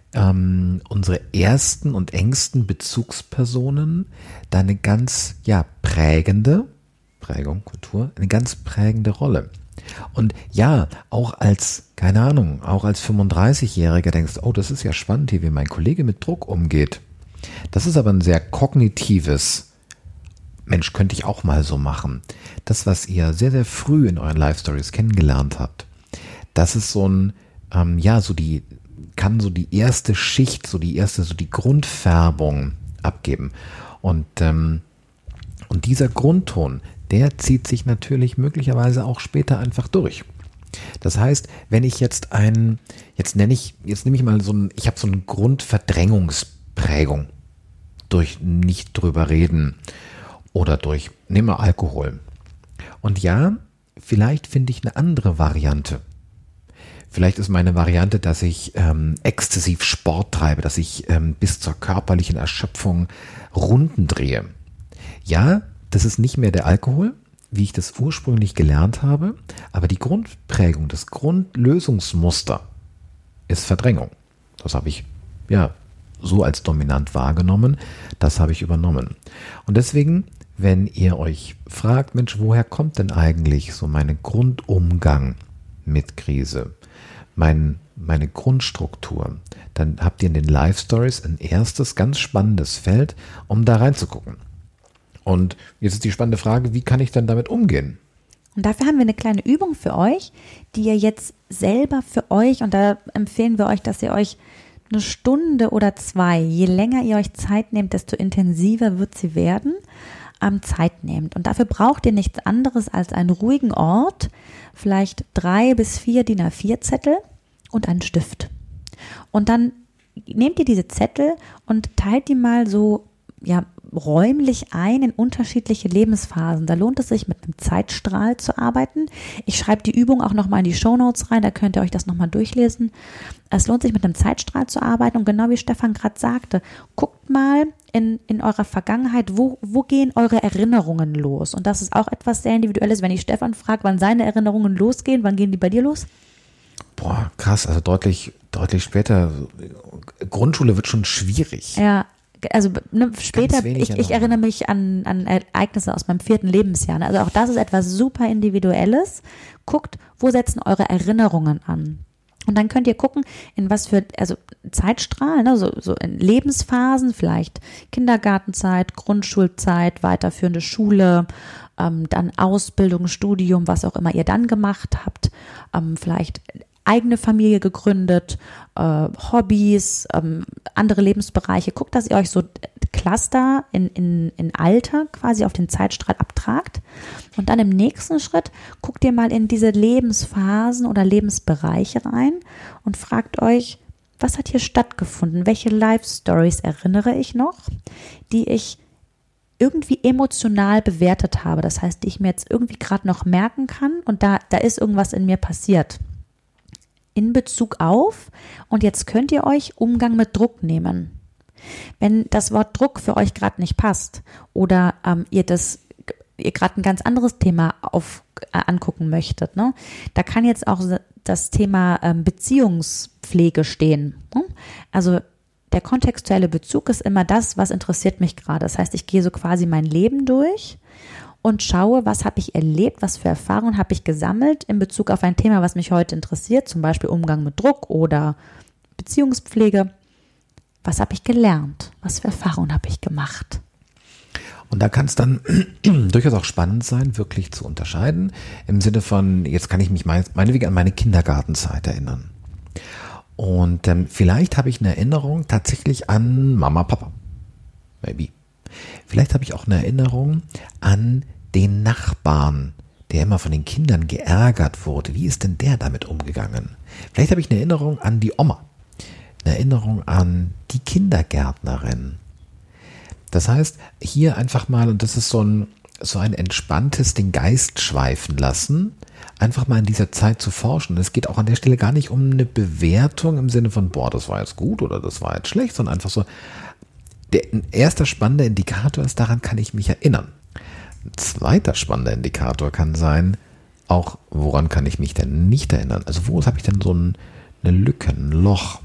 ähm, unsere ersten und engsten Bezugspersonen da eine ganz ja prägende Prägung, Kultur, eine ganz prägende Rolle. Und ja, auch als, keine Ahnung, auch als fünfunddreißigjähriger denkst, oh, das ist ja spannend hier, wie mein Kollege mit Druck umgeht. Das ist aber ein sehr kognitives, Mensch, könnte ich auch mal so machen. Das, was ihr sehr, sehr früh in euren Life-Stories kennengelernt habt, das ist so ein, ähm, ja, so die, kann so die erste Schicht, so die erste, so die Grundfärbung abgeben. Und, ähm, und dieser Grundton, der zieht sich natürlich möglicherweise auch später einfach durch. Das heißt, wenn ich jetzt ein, jetzt nenne ich, jetzt nehme ich mal so ein, ich habe so eine Grundverdrängungsprägung durch nicht drüber reden oder durch, nehmen wir Alkohol. Und ja, vielleicht finde ich eine andere Variante. Vielleicht ist meine Variante, dass ich ähm, exzessiv Sport treibe, dass ich ähm, bis zur körperlichen Erschöpfung Runden drehe. Ja, das ist nicht mehr der Alkohol, wie ich das ursprünglich gelernt habe, aber die Grundprägung, das Grundlösungsmuster ist Verdrängung. Das habe ich ja so als dominant wahrgenommen, das habe ich übernommen. Und deswegen, wenn ihr euch fragt, Mensch, woher kommt denn eigentlich so mein Grundumgang mit Krise, mein, meine Grundstruktur, dann habt ihr in den Life Stories ein erstes ganz spannendes Feld, um da reinzugucken. Und jetzt ist die spannende Frage, wie kann ich dann damit umgehen? Und dafür haben wir eine kleine Übung für euch, die ihr jetzt selber für euch, und da empfehlen wir euch, dass ihr euch eine Stunde oder zwei, je länger ihr euch Zeit nehmt, desto intensiver wird sie werden, ähm, Zeit nehmt. Und dafür braucht ihr nichts anderes als einen ruhigen Ort, vielleicht drei bis vier D I N A vier Zettel und einen Stift. Und dann nehmt ihr diese Zettel und teilt die mal so, ja, räumlich ein in unterschiedliche Lebensphasen. Da lohnt es sich, mit einem Zeitstrahl zu arbeiten. Ich schreibe die Übung auch nochmal in die Shownotes rein, da könnt ihr euch das nochmal durchlesen. Es lohnt sich, mit einem Zeitstrahl zu arbeiten und genau wie Stefan gerade sagte, guckt mal in, in eurer Vergangenheit, wo, wo gehen eure Erinnerungen los? Und das ist auch etwas sehr Individuelles. Wenn ich Stefan frage, wann seine Erinnerungen losgehen, wann gehen die bei dir los? Boah, krass, also deutlich, deutlich später. Grundschule wird schon schwierig. Ja. Also ne, später, ich, ich erinnere mich an, an Ereignisse aus meinem vierten Lebensjahr. Ne? Also auch das ist etwas super Individuelles. Guckt, wo setzen eure Erinnerungen an? Und dann könnt ihr gucken, in was für, also Zeitstrahlen, ne? so, so in Lebensphasen, vielleicht Kindergartenzeit, Grundschulzeit, weiterführende Schule, ähm, dann Ausbildung, Studium, was auch immer ihr dann gemacht habt, ähm, vielleicht eigene Familie gegründet, äh, Hobbys, ähm, andere Lebensbereiche. Guckt, dass ihr euch so Cluster in, in, in Alter quasi auf den Zeitstrahl abtragt. Und dann im nächsten Schritt guckt ihr mal in diese Lebensphasen oder Lebensbereiche rein und fragt euch, was hat hier stattgefunden? Welche Life-Stories erinnere ich noch, die ich irgendwie emotional bewertet habe? Das heißt, die ich mir jetzt irgendwie gerade noch merken kann und da, da ist irgendwas in mir passiert. In Bezug auf, und jetzt könnt ihr euch Umgang mit Druck nehmen. Wenn das Wort Druck für euch gerade nicht passt oder ähm, ihr das, ihr gerade ein ganz anderes Thema auf, äh, angucken möchtet, ne? Da kann jetzt auch das Thema ähm, Beziehungspflege stehen. Ne? Also der kontextuelle Bezug ist immer das, was interessiert mich gerade. Das heißt, ich gehe so quasi mein Leben durch und schaue, was habe ich erlebt, was für Erfahrungen habe ich gesammelt in Bezug auf ein Thema, was mich heute interessiert, zum Beispiel Umgang mit Druck oder Beziehungspflege. Was habe ich gelernt? Was für Erfahrungen habe ich gemacht? Und da kann es dann durchaus auch spannend sein, wirklich zu unterscheiden, im Sinne von, jetzt kann ich mich meinetwegen an meine Kindergartenzeit erinnern. Und ähm, vielleicht habe ich eine Erinnerung tatsächlich an Mama, Papa. Maybe. Vielleicht habe ich auch eine Erinnerung an den Nachbarn, der immer von den Kindern geärgert wurde. Wie ist denn der damit umgegangen? Vielleicht habe ich eine Erinnerung an die Oma, eine Erinnerung an die Kindergärtnerin. Das heißt, hier einfach mal, und das ist so ein, so ein entspanntes, den Geist schweifen lassen, einfach mal in dieser Zeit zu forschen. Es geht auch an der Stelle gar nicht um eine Bewertung im Sinne von, boah, das war jetzt gut oder das war jetzt schlecht, sondern einfach so, der erste spannende Indikator ist, daran kann ich mich erinnern. Ein zweiter spannender Indikator kann sein, auch woran kann ich mich denn nicht erinnern? Also wo habe ich denn so ein, eine Lücke, ein Loch?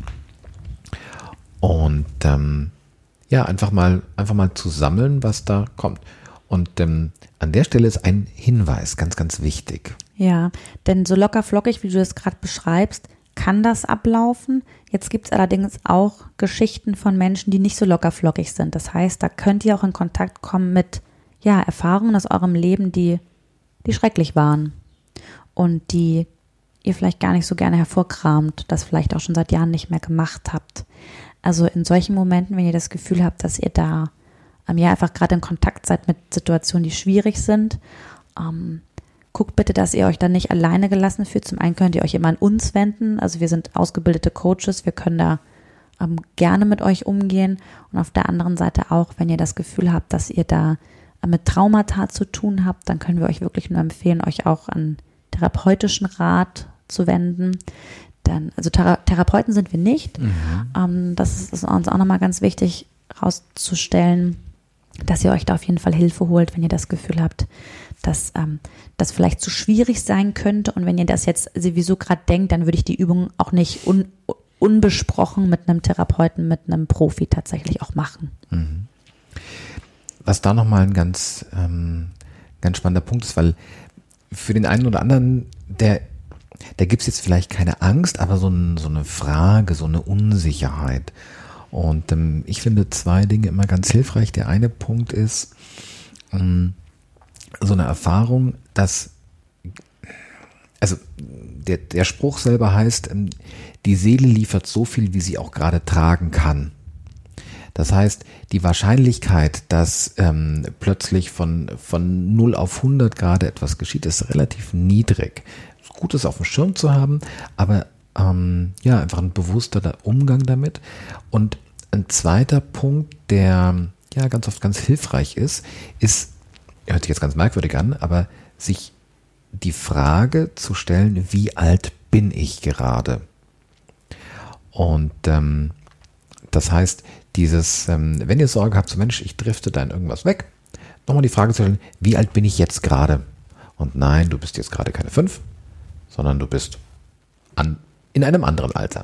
Und ähm, ja, einfach mal, einfach mal zu sammeln, was da kommt. Und ähm, an der Stelle ist ein Hinweis ganz, ganz wichtig. Ja, denn so locker flockig, wie du das gerade beschreibst, kann das ablaufen. Jetzt gibt es allerdings auch Geschichten von Menschen, die nicht so locker flockig sind. Das heißt, da könnt ihr auch in Kontakt kommen mit ja, Erfahrungen aus eurem Leben, die, die schrecklich waren und die ihr vielleicht gar nicht so gerne hervorkramt, das vielleicht auch schon seit Jahren nicht mehr gemacht habt. Also in solchen Momenten, wenn ihr das Gefühl habt, dass ihr da ähm, ja einfach gerade in Kontakt seid mit Situationen, die schwierig sind, ähm, guckt bitte, dass ihr euch dann nicht alleine gelassen fühlt. Zum einen könnt ihr euch immer an uns wenden. Also wir sind ausgebildete Coaches. Wir können da ähm, gerne mit euch umgehen. Und auf der anderen Seite auch, wenn ihr das Gefühl habt, dass ihr da äh, mit Traumata zu tun habt, dann können wir euch wirklich nur empfehlen, euch auch an therapeutischen Rat zu wenden. Dann, also Thera- Therapeuten sind wir nicht. Mhm. Ähm, das ist, ist uns auch nochmal ganz wichtig herauszustellen, dass ihr euch da auf jeden Fall Hilfe holt, wenn ihr das Gefühl habt, dass ähm, das vielleicht zu schwierig sein könnte. Und wenn ihr das jetzt sowieso gerade denkt, dann würde ich die Übung auch nicht un, unbesprochen mit einem Therapeuten, mit einem Profi tatsächlich auch machen. Mhm. Was da nochmal ein ganz, ähm, ganz spannender Punkt ist, weil für den einen oder anderen, der, der gibt es jetzt vielleicht keine Angst, aber so, ein, so eine Frage, so eine Unsicherheit. Und ähm, ich finde zwei Dinge immer ganz hilfreich. Der eine Punkt ist, ähm, so eine Erfahrung, dass also der, der Spruch selber heißt, die Seele liefert so viel, wie sie auch gerade tragen kann. Das heißt, die Wahrscheinlichkeit, dass ähm, plötzlich von, von null auf hundert gerade etwas geschieht, ist relativ niedrig. Es ist gut, es auf dem Schirm zu haben, aber ähm, ja, einfach ein bewusster Umgang damit. Und ein zweiter Punkt, der ja ganz oft ganz hilfreich ist, ist, hört sich jetzt ganz merkwürdig an, aber sich die Frage zu stellen, wie alt bin ich gerade? Und ähm, das heißt, dieses, ähm, wenn ihr Sorge habt, so Mensch, ich drifte da in irgendwas weg, nochmal die Frage zu stellen, wie alt bin ich jetzt gerade? Und nein, du bist jetzt gerade keine fünf, sondern du bist an, in einem anderen Alter.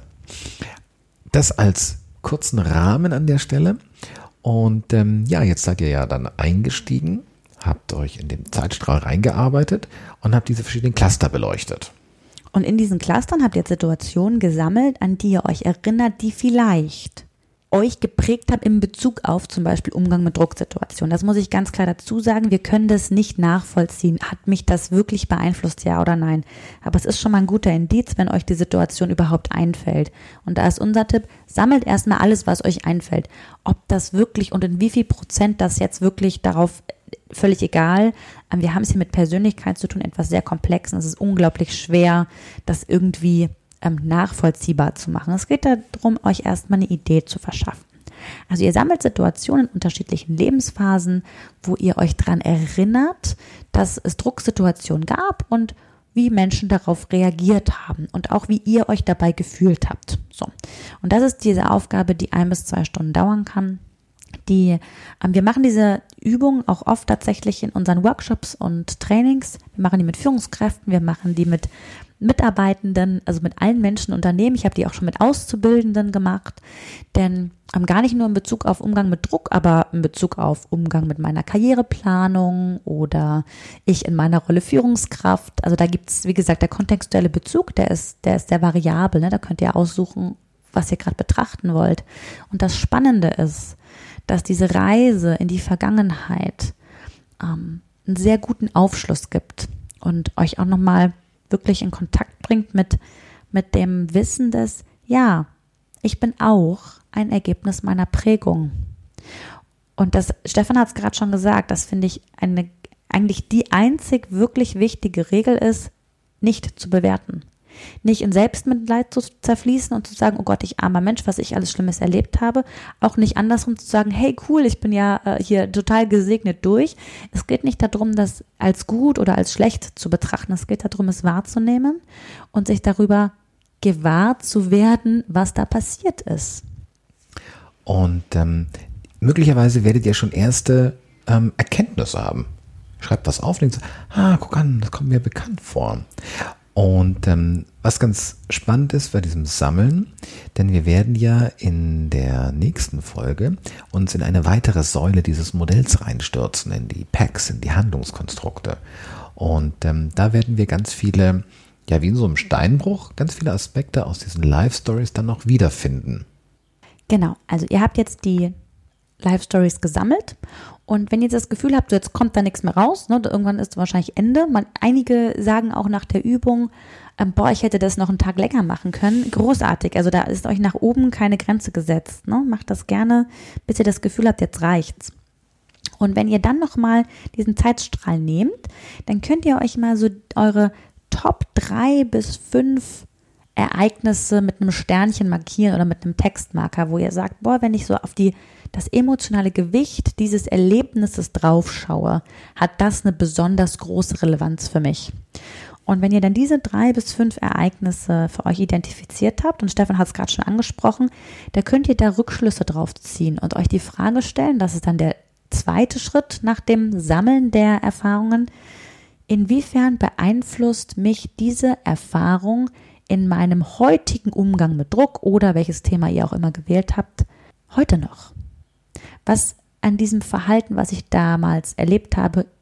Das als kurzen Rahmen an der Stelle. Und ähm, ja, jetzt seid ihr ja dann eingestiegen, habt euch in den Zeitstrahl reingearbeitet und habt diese verschiedenen Cluster beleuchtet. Und in diesen Clustern habt ihr jetzt Situationen gesammelt, an die ihr euch erinnert, die vielleicht euch geprägt haben in Bezug auf zum Beispiel Umgang mit Drucksituationen. Das muss ich ganz klar dazu sagen, wir können das nicht nachvollziehen. Hat mich das wirklich beeinflusst, ja oder nein? Aber es ist schon mal ein guter Indiz, wenn euch die Situation überhaupt einfällt. Und da ist unser Tipp, sammelt erstmal alles, was euch einfällt. Ob das wirklich und in wie viel Prozent das jetzt wirklich darauf, völlig egal. Wir haben es hier mit Persönlichkeit zu tun, etwas sehr Komplexes. Es ist unglaublich schwer, das irgendwie nachvollziehbar zu machen. Es geht darum, euch erstmal eine Idee zu verschaffen. Also ihr sammelt Situationen in unterschiedlichen Lebensphasen, wo ihr euch daran erinnert, dass es Drucksituationen gab und wie Menschen darauf reagiert haben und auch wie ihr euch dabei gefühlt habt. So. Und das ist diese Aufgabe, die ein bis zwei Stunden dauern kann. Die, ähm, wir machen diese Übungen auch oft tatsächlich in unseren Workshops und Trainings. Wir machen die mit Führungskräften, wir machen die mit Mitarbeitenden, also mit allen Menschen, Unternehmen. Ich habe die auch schon mit Auszubildenden gemacht, denn ähm, gar nicht nur in Bezug auf Umgang mit Druck, aber in Bezug auf Umgang mit meiner Karriereplanung oder ich in meiner Rolle Führungskraft. Also da gibt es, wie gesagt, der kontextuelle Bezug, der ist, der ist sehr variabel. Ne? Da könnt ihr aussuchen, was ihr gerade betrachten wollt. Und das Spannende ist, dass diese Reise in die Vergangenheit ähm, einen sehr guten Aufschluss gibt und euch auch nochmal wirklich in Kontakt bringt mit, mit dem Wissen des, ja, ich bin auch ein Ergebnis meiner Prägung. Und das, Stefan hat es gerade schon gesagt, das finde ich eine, eigentlich die einzig wirklich wichtige Regel ist, nicht zu bewerten. Nicht in Selbstmitleid zu zerfließen und zu sagen, oh Gott, ich armer Mensch, was ich alles Schlimmes erlebt habe. Auch nicht andersrum zu sagen, hey cool, ich bin ja äh, hier total gesegnet durch. Es geht nicht darum, das als gut oder als schlecht zu betrachten. Es geht darum, es wahrzunehmen und sich darüber gewahr zu werden, was da passiert ist. Und ähm, möglicherweise werdet ihr schon erste ähm, Erkenntnisse haben. Schreibt was auf und denkt, ah, guck an, das kommt mir bekannt vor. Und ähm, was ganz spannend ist bei diesem Sammeln, denn wir werden ja in der nächsten Folge uns in eine weitere Säule dieses Modells reinstürzen, in die P A Cs, in die Handlungskonstrukte. Und ähm, da werden wir ganz viele, ja wie in so einem Steinbruch, ganz viele Aspekte aus diesen Live-Stories dann noch wiederfinden. Genau, also ihr habt jetzt die Live-Stories gesammelt und wenn ihr das Gefühl habt, so jetzt kommt da nichts mehr raus, ne, irgendwann ist wahrscheinlich Ende. Man, einige sagen auch nach der Übung, ähm, boah, ich hätte das noch einen Tag länger machen können. Großartig, also da ist euch nach oben keine Grenze gesetzt. Ne? Macht das gerne, bis ihr das Gefühl habt, jetzt reicht's. Und wenn ihr dann nochmal diesen Zeitstrahl nehmt, dann könnt ihr euch mal so eure Top drei bis fünf Ereignisse mit einem Sternchen markieren oder mit einem Textmarker, wo ihr sagt, boah, wenn ich so auf die das emotionale Gewicht dieses Erlebnisses draufschaue, hat das eine besonders große Relevanz für mich. Und wenn ihr dann diese drei bis fünf Ereignisse für euch identifiziert habt, und Stefan hat es gerade schon angesprochen, da könnt ihr da Rückschlüsse drauf ziehen und euch die Frage stellen, das ist dann der zweite Schritt nach dem Sammeln der Erfahrungen, inwiefern beeinflusst mich diese Erfahrung in meinem heutigen Umgang mit Druck oder welches Thema ihr auch immer gewählt habt, heute noch? Was an diesem Verhalten, was ich damals erlebt habe,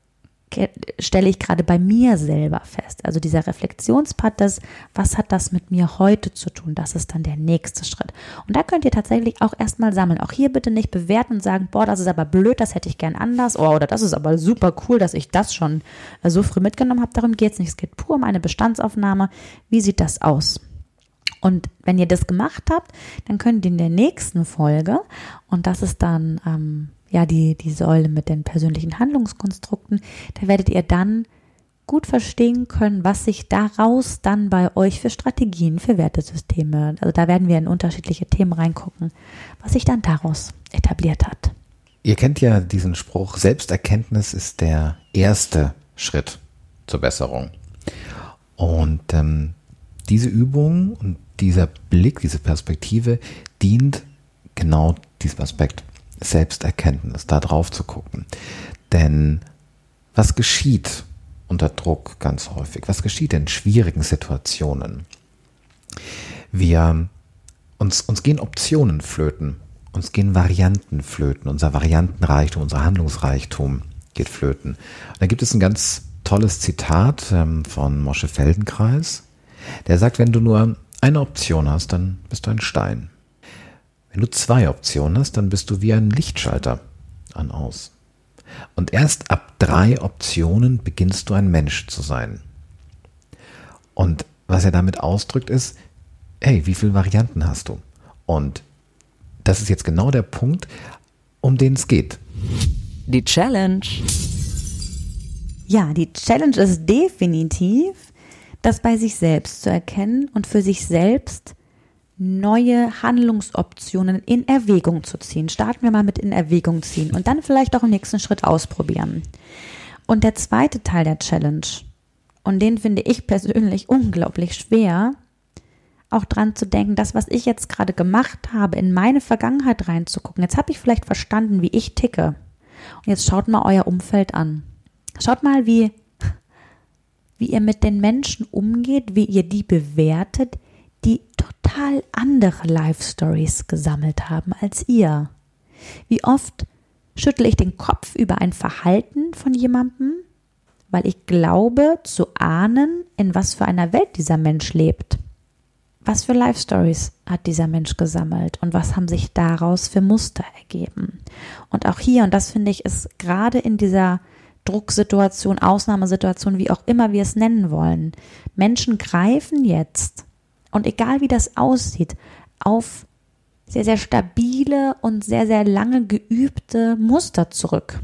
stelle ich gerade bei mir selber fest. Also dieser Reflexionspart, das, was hat das mit mir heute zu tun? Das ist dann der nächste Schritt. Und da könnt ihr tatsächlich auch erstmal sammeln. Auch hier bitte nicht bewerten und sagen, boah, das ist aber blöd, das hätte ich gern anders. Oh, oder das ist aber super cool, dass ich das schon so früh mitgenommen habe. Darum geht es nicht. Es geht pur um eine Bestandsaufnahme. Wie sieht das aus? Und wenn ihr das gemacht habt, dann könnt ihr in der nächsten Folge, und das ist dann ähm, ja die, die Säule mit den persönlichen Handlungskonstrukten, da werdet ihr dann gut verstehen können, was sich daraus dann bei euch für Strategien, für Wertesysteme, also da werden wir in unterschiedliche Themen reingucken, was sich dann daraus etabliert hat. Ihr kennt ja diesen Spruch, Selbsterkenntnis ist der erste Schritt zur Besserung. Und ähm, diese Übung und dieser Blick, diese Perspektive dient genau diesem Aspekt Selbsterkenntnis, da drauf zu gucken. Denn was geschieht unter Druck ganz häufig? Was geschieht in schwierigen Situationen? Wir, uns, uns gehen Optionen flöten, uns gehen Varianten flöten, unser Variantenreichtum, unser Handlungsreichtum geht flöten. Und da gibt es ein ganz tolles Zitat ähm, von Moshe Feldenkrais, der sagt, wenn du nur eine Option hast, dann bist du ein Stein. Wenn du zwei Optionen hast, dann bist du wie ein Lichtschalter an aus. Und erst ab drei Optionen beginnst du ein Mensch zu sein. Und was er damit ausdrückt ist, hey, wie viele Varianten hast du? Und das ist jetzt genau der Punkt, um den es geht. Die Challenge. Ja, die Challenge ist definitiv, das bei sich selbst zu erkennen und für sich selbst neue Handlungsoptionen in Erwägung zu ziehen. Starten wir mal mit in Erwägung ziehen und dann vielleicht auch im nächsten Schritt ausprobieren. Und der zweite Teil der Challenge, und den finde ich persönlich unglaublich schwer, auch dran zu denken, das, was ich jetzt gerade gemacht habe, in meine Vergangenheit reinzugucken. Jetzt habe ich vielleicht verstanden, wie ich ticke. Und jetzt schaut mal euer Umfeld an. Schaut mal, wie wie ihr mit den Menschen umgeht, wie ihr die bewertet, die total andere Life-Stories gesammelt haben als ihr. Wie oft schüttle ich den Kopf über ein Verhalten von jemandem, weil ich glaube zu ahnen, in was für einer Welt dieser Mensch lebt. Was für Life-Stories hat dieser Mensch gesammelt und was haben sich daraus für Muster ergeben? Und auch hier, und das finde ich, ist gerade in dieser Drucksituation, Ausnahmesituation, wie auch immer wir es nennen wollen. Menschen greifen jetzt, und egal wie das aussieht, auf sehr, sehr stabile und sehr, sehr lange geübte Muster zurück.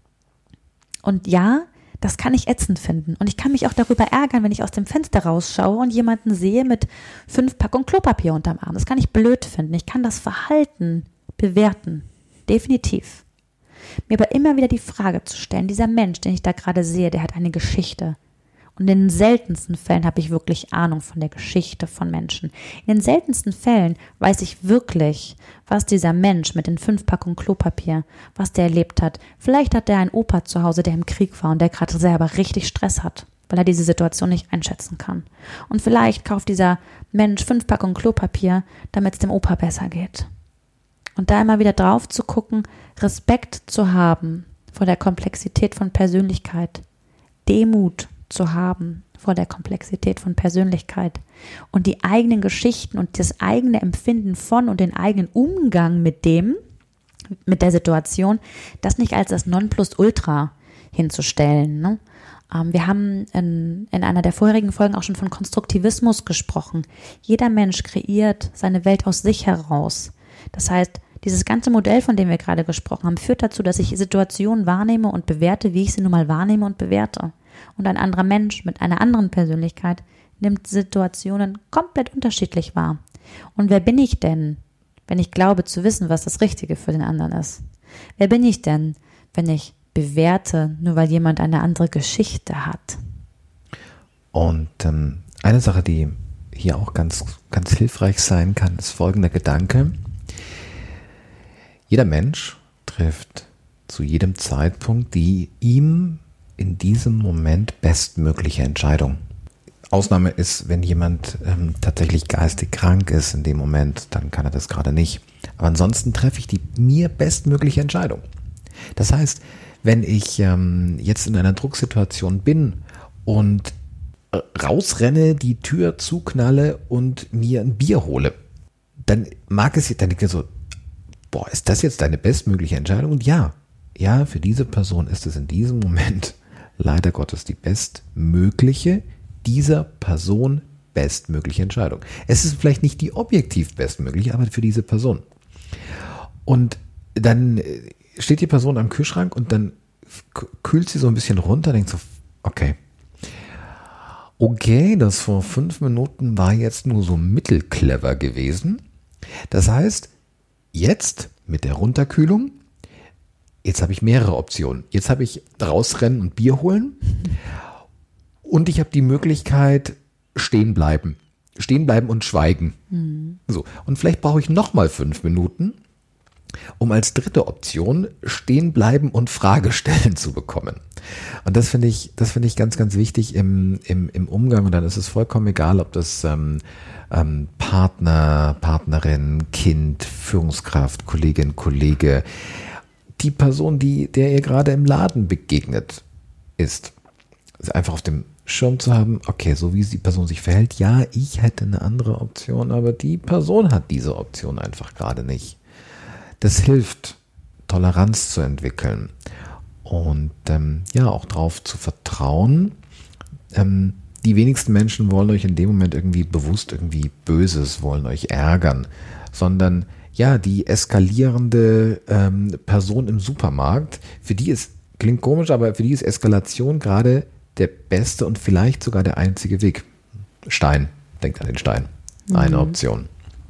Und ja, das kann ich ätzend finden. Und ich kann mich auch darüber ärgern, wenn ich aus dem Fenster rausschaue und jemanden sehe mit fünf Packungen Klopapier unterm Arm. Das kann ich blöd finden. Ich kann das Verhalten bewerten. Definitiv. Mir aber immer wieder die Frage zu stellen, dieser Mensch, den ich da gerade sehe, der hat eine Geschichte. Und in den seltensten Fällen habe ich wirklich Ahnung von der Geschichte von Menschen. In den seltensten Fällen weiß ich wirklich, was dieser Mensch mit den fünf Packungen Klopapier, was der erlebt hat. Vielleicht hat der einen Opa zu Hause, der im Krieg war und der gerade selber richtig Stress hat, weil er diese Situation nicht einschätzen kann. Und vielleicht kauft dieser Mensch fünf Packungen Klopapier, damit es dem Opa besser geht. Und da immer wieder drauf zu gucken, Respekt zu haben vor der Komplexität von Persönlichkeit, Demut zu haben vor der Komplexität von Persönlichkeit und die eigenen Geschichten und das eigene Empfinden von und den eigenen Umgang mit dem, mit der Situation, das nicht als das Nonplusultra hinzustellen. Ne? Ähm, wir haben in, in einer der vorherigen Folgen auch schon von Konstruktivismus gesprochen. Jeder Mensch kreiert seine Welt aus sich heraus. Das heißt, dieses ganze Modell, von dem wir gerade gesprochen haben, führt dazu, dass ich Situationen wahrnehme und bewerte, wie ich sie nun mal wahrnehme und bewerte. Und ein anderer Mensch mit einer anderen Persönlichkeit nimmt Situationen komplett unterschiedlich wahr. Und wer bin ich denn, wenn ich glaube zu wissen, was das Richtige für den anderen ist? Wer bin ich denn, wenn ich bewerte, nur weil jemand eine andere Geschichte hat? Und ähm, eine Sache, die hier auch ganz, ganz hilfreich sein kann, ist folgender Gedanke. Jeder Mensch trifft zu jedem Zeitpunkt die ihm in diesem Moment bestmögliche Entscheidung. Ausnahme ist, wenn jemand ähm, tatsächlich geistig krank ist in dem Moment, dann kann er das gerade nicht. Aber ansonsten treffe ich die mir bestmögliche Entscheidung. Das heißt, wenn ich ähm, jetzt in einer Drucksituation bin und äh, rausrenne, die Tür zuknalle und mir ein Bier hole, dann mag es, dann denke ich so, boah, ist das jetzt deine bestmögliche Entscheidung? Und ja, ja, für diese Person ist es in diesem Moment leider Gottes die bestmögliche, dieser Person bestmögliche Entscheidung. Es ist vielleicht nicht die objektiv bestmögliche, aber für diese Person. Und dann steht die Person am Kühlschrank und dann kühlt sie so ein bisschen runter, denkt so, okay, okay, das vor fünf Minuten war jetzt nur so mittelclever gewesen. Das heißt, jetzt mit der Runterkühlung, jetzt habe ich mehrere Optionen. Jetzt habe ich rausrennen und Bier holen und ich habe die Möglichkeit stehen bleiben. Stehen bleiben und schweigen. Mhm. So. Und vielleicht brauche ich nochmal fünf Minuten, um als dritte Option stehen bleiben und Frage stellen zu bekommen. Und das finde ich, das finde ich ganz, ganz wichtig im, im, im Umgang. Und dann ist es vollkommen egal, ob das ähm, ähm, Partner, Partnerin, Kind, Führungskraft, Kollegin, Kollege, die Person, die, der ihr gerade im Laden begegnet ist. Also einfach auf dem Schirm zu haben, okay, so wie die Person sich verhält, ja, ich hätte eine andere Option, aber die Person hat diese Option einfach gerade nicht. Das hilft, Toleranz zu entwickeln und ähm, ja, auch darauf zu vertrauen. Ähm, die wenigsten Menschen wollen euch in dem Moment irgendwie bewusst irgendwie Böses, wollen euch ärgern, sondern ja, die eskalierende ähm, Person im Supermarkt, für die ist, klingt komisch, aber für die ist Eskalation gerade der beste und vielleicht sogar der einzige Weg. Stein, denkt an den Stein, eine mhm. Option.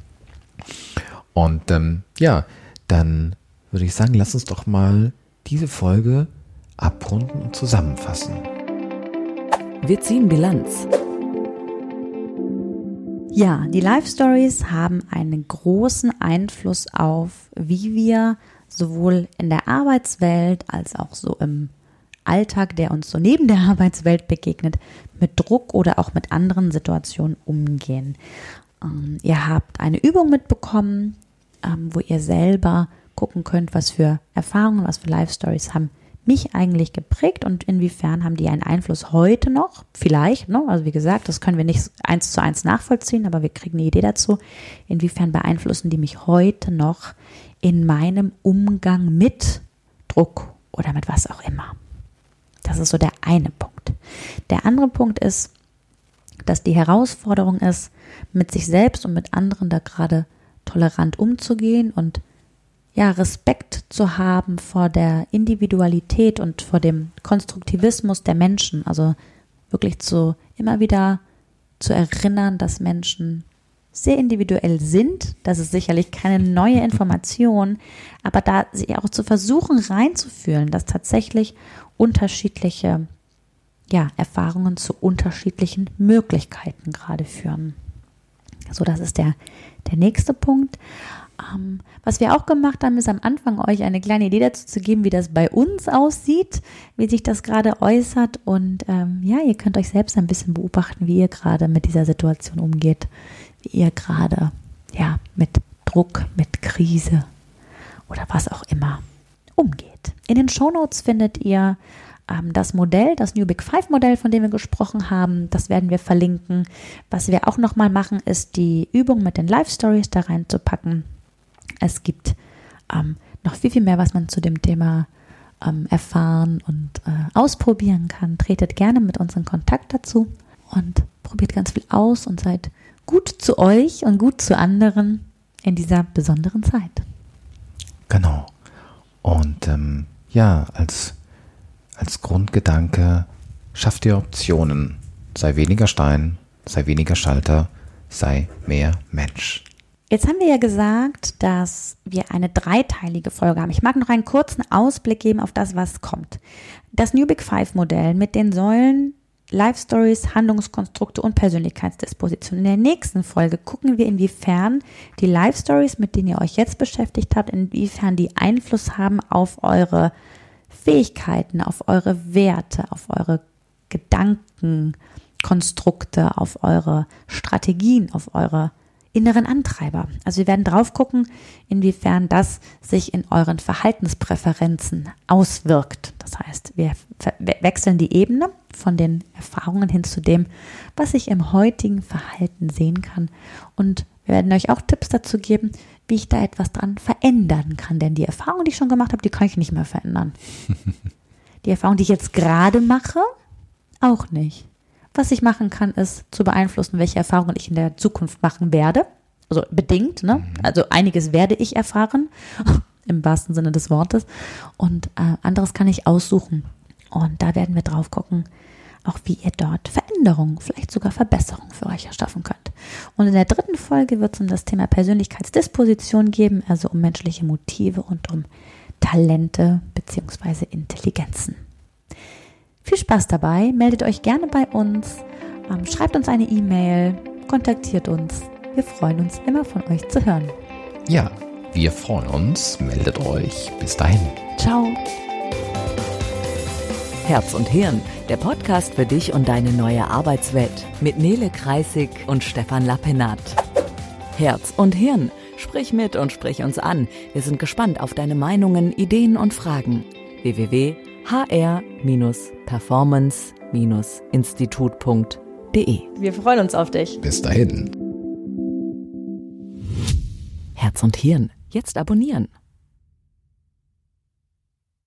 Und ähm, ja, dann würde ich sagen, lass uns doch mal diese Folge abrunden und zusammenfassen. Wir ziehen Bilanz. Ja, die Life Stories haben einen großen Einfluss auf, wie wir sowohl in der Arbeitswelt als auch so im Alltag, der uns so neben der Arbeitswelt begegnet, mit Druck oder auch mit anderen Situationen umgehen. Ähm, ihr habt eine Übung mitbekommen, ähm, wo ihr selber gucken könnt, was für Erfahrungen, was für Life Stories haben mich eigentlich geprägt und inwiefern haben die einen Einfluss heute noch, vielleicht, ne? Also wie gesagt, das können wir nicht eins zu eins nachvollziehen, aber wir kriegen eine Idee dazu, inwiefern beeinflussen die mich heute noch in meinem Umgang mit Druck oder mit was auch immer. Das ist so der eine Punkt. Der andere Punkt ist, dass die Herausforderung ist, mit sich selbst und mit anderen da gerade tolerant umzugehen und ja, Respekt zu haben vor der Individualität und vor dem Konstruktivismus der Menschen. Also wirklich zu immer wieder zu erinnern, dass Menschen sehr individuell sind. Das ist sicherlich keine neue Information, aber da sich auch zu versuchen reinzufühlen, dass tatsächlich unterschiedliche ja, Erfahrungen zu unterschiedlichen Möglichkeiten gerade führen. So, das ist der, der nächste Punkt. Ähm, was wir auch gemacht haben, ist am Anfang euch eine kleine Idee dazu zu geben, wie das bei uns aussieht, wie sich das gerade äußert und ähm, ja, ihr könnt euch selbst ein bisschen beobachten, wie ihr gerade mit dieser Situation umgeht, wie ihr gerade ja, mit Druck, mit Krise oder was auch immer umgeht. In den Shownotes findet ihr ähm, das Modell, das New Big Five Modell, von dem wir gesprochen haben. Das werden wir verlinken. Was wir auch nochmal machen, ist die Übung mit den Life Stories da reinzupacken. Es gibt ähm, noch viel, viel mehr, was man zu dem Thema ähm, erfahren und äh, ausprobieren kann. Tretet gerne mit uns in Kontakt dazu und probiert ganz viel aus und seid gut zu euch und gut zu anderen in dieser besonderen Zeit. Genau. Und ähm, ja, als, als Grundgedanke, schaff dir Optionen. Sei weniger Stein, sei weniger Schalter, sei mehr Mensch. Jetzt haben wir ja gesagt, dass wir eine dreiteilige Folge haben. Ich mag noch einen kurzen Ausblick geben auf das, was kommt. Das New Big Five Modell mit den Säulen Life Stories, Handlungskonstrukte und Persönlichkeitsdisposition. In der nächsten Folge gucken wir, inwiefern die Life Stories, mit denen ihr euch jetzt beschäftigt habt, inwiefern die Einfluss haben auf eure Fähigkeiten, auf eure Werte, auf eure Gedankenkonstrukte, auf eure Strategien, auf eure inneren Antreiber. Also wir werden drauf gucken, inwiefern das sich in euren Verhaltenspräferenzen auswirkt. Das heißt, wir wechseln die Ebene von den Erfahrungen hin zu dem, was ich im heutigen Verhalten sehen kann. Und wir werden euch auch Tipps dazu geben, wie ich da etwas dran verändern kann. Denn die Erfahrung, die ich schon gemacht habe, die kann ich nicht mehr verändern. Die Erfahrung, die ich jetzt gerade mache, auch nicht. Was ich machen kann, ist zu beeinflussen, welche Erfahrungen ich in der Zukunft machen werde. Also bedingt, ne? Also einiges werde ich erfahren, im wahrsten Sinne des Wortes. Und äh, anderes kann ich aussuchen. Und da werden wir drauf gucken, auch wie ihr dort Veränderungen, vielleicht sogar Verbesserungen für euch erschaffen könnt. Und in der dritten Folge wird es um das Thema Persönlichkeitsdisposition geben, also um menschliche Motive und um Talente bzw. Intelligenzen. Viel Spaß dabei, meldet euch gerne bei uns, ähm, schreibt uns eine E-Mail, kontaktiert uns. Wir freuen uns immer von euch zu hören. Ja, wir freuen uns, meldet euch. Bis dahin. Ciao. Herz und Hirn, der Podcast für dich und deine neue Arbeitswelt mit Nele Kreissig und Stefan Lappenat. Herz und Hirn, sprich mit und sprich uns an. Wir sind gespannt auf deine Meinungen, Ideen und Fragen. w w w punkt h r performance institut punkt d e. Wir freuen uns auf dich. Bis dahin. Herz und Hirn, jetzt abonnieren.